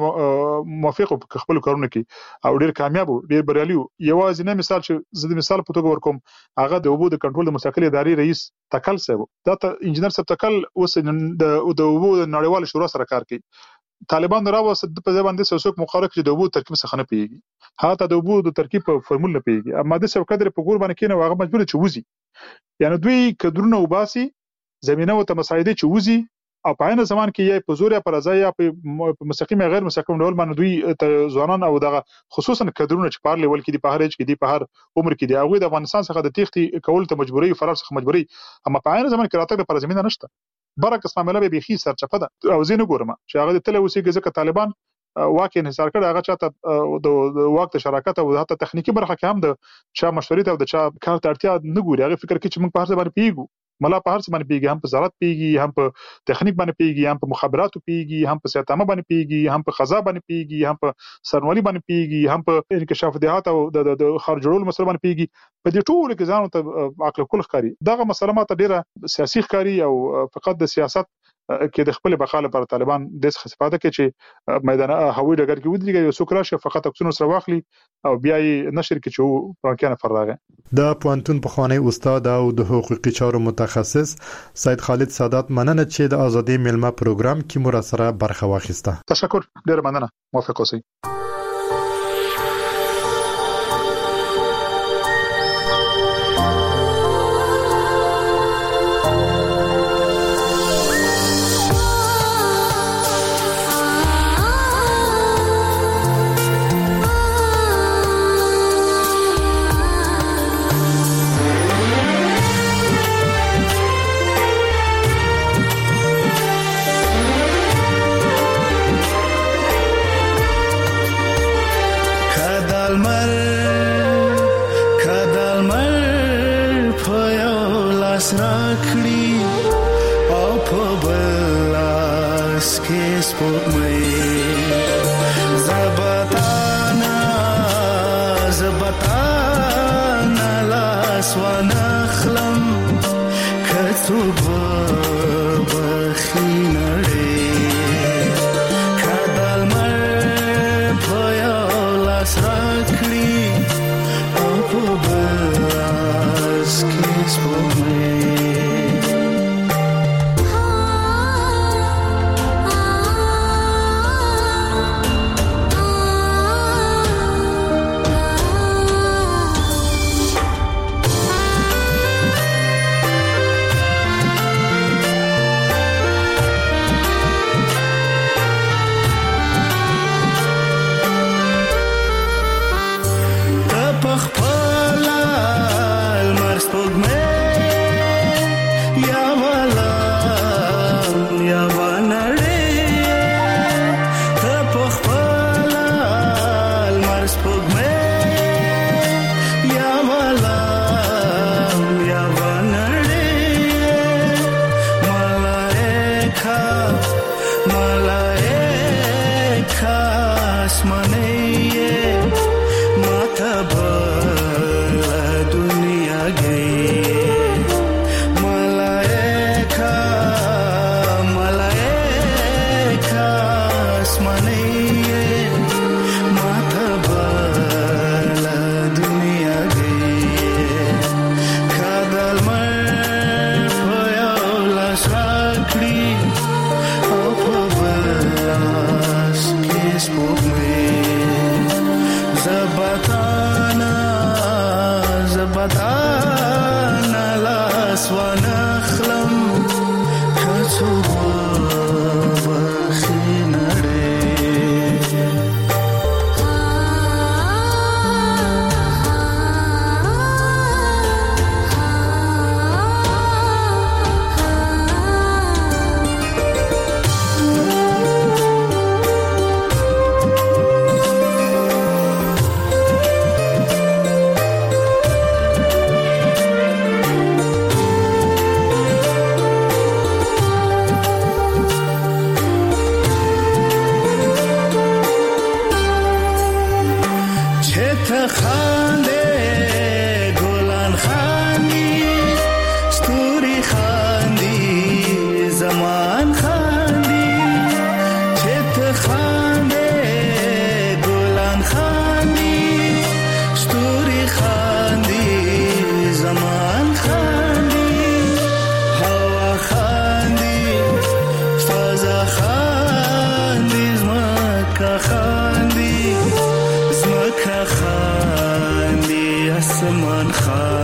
موافق په خپل کارونه کې او ډېر کامیاب او ډېر بریالي یوازې نه مثال چې زه د مثال په توګه ورکوم، هغه د اوبو د کنټرول د مستقل ادارې رئیس تکل صاحب، دا انجنیر صاحب تکل اوس د اوبو نړیوال شورا سره کار کوي. طالبان راوست په ځای باندې څوک مخالف چې د اوبو ترکیب څخه نه پیږي، حتی د اوبو د ترکیب په فرمول نه پیږي، اما د څو قدر په ګور باندې کینه هغه مجبور چې وځي، یعنی دوی کډرونه وباسي زمينه او ته مساعده چې وځي او په عین زمان کې یې په زور یا په رضا یا په مستقیم غیر مستقیم ډول باندې دوی ځوانان او دغه خصوصا کډرونه چې په لیول کې دي په هر ایج کې دي په هر عمر کې دي هغه د افغانستان څخه د تېښتې کول ته مجبوري فرار څخه مجبوري اما په عین زمان کې راتګ لپاره زمينه نشته برعکس معاملې به بيخي سرچپه ده او زه نه ګورم چې هغه د تل اوسېږي ځکه طالبان واقع انحصار کړ هغه چاته د وخت شراکت او حتی تخنیکی برخه کې هم د چا مشورې او د چا کار ته اړتیا نه ګوري هغه فکر کوي چې موږ په هر ځای باندې پیګو ملا په هر څه باندې پیږي هم په زراعت پیږي هم په تخنیک باندې پیږي هم په مخابراتو پیږي هم په سیاستامه باندې پیږي هم په خزا باندې پیږي هم په سرنوالي باندې پیږي هم په انکشاف دهات او د خارج جوړول مسله باندې پیږي په دې ټولو کې ځانو ته عقل کول ښکاری دغه مسله ماته ډیره سیاسي ښکاری او فقط د سیاست کې د خپل بقا لپاره طالبان د څه استفاده کوي چې میدان هوایي ډګر کې ودرېږي یو څوک راشه فقط عکسونه سره واخلي او بیا یې نشر کې چې په امکان فرغه د پوهنتون پخوانی استاد او د حقوقي چارو متخصص سید خالد سادات مننه چې د ازادي ملما پروګرام کې مو سره برخه واخیسته. تشکر ډیر مننه موافق اوسئ.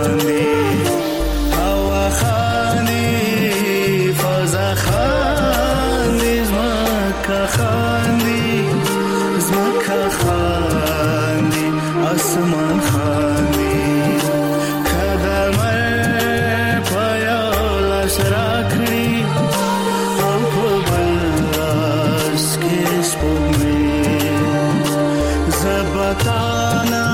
هوا خاندي فضا خاندي تا نه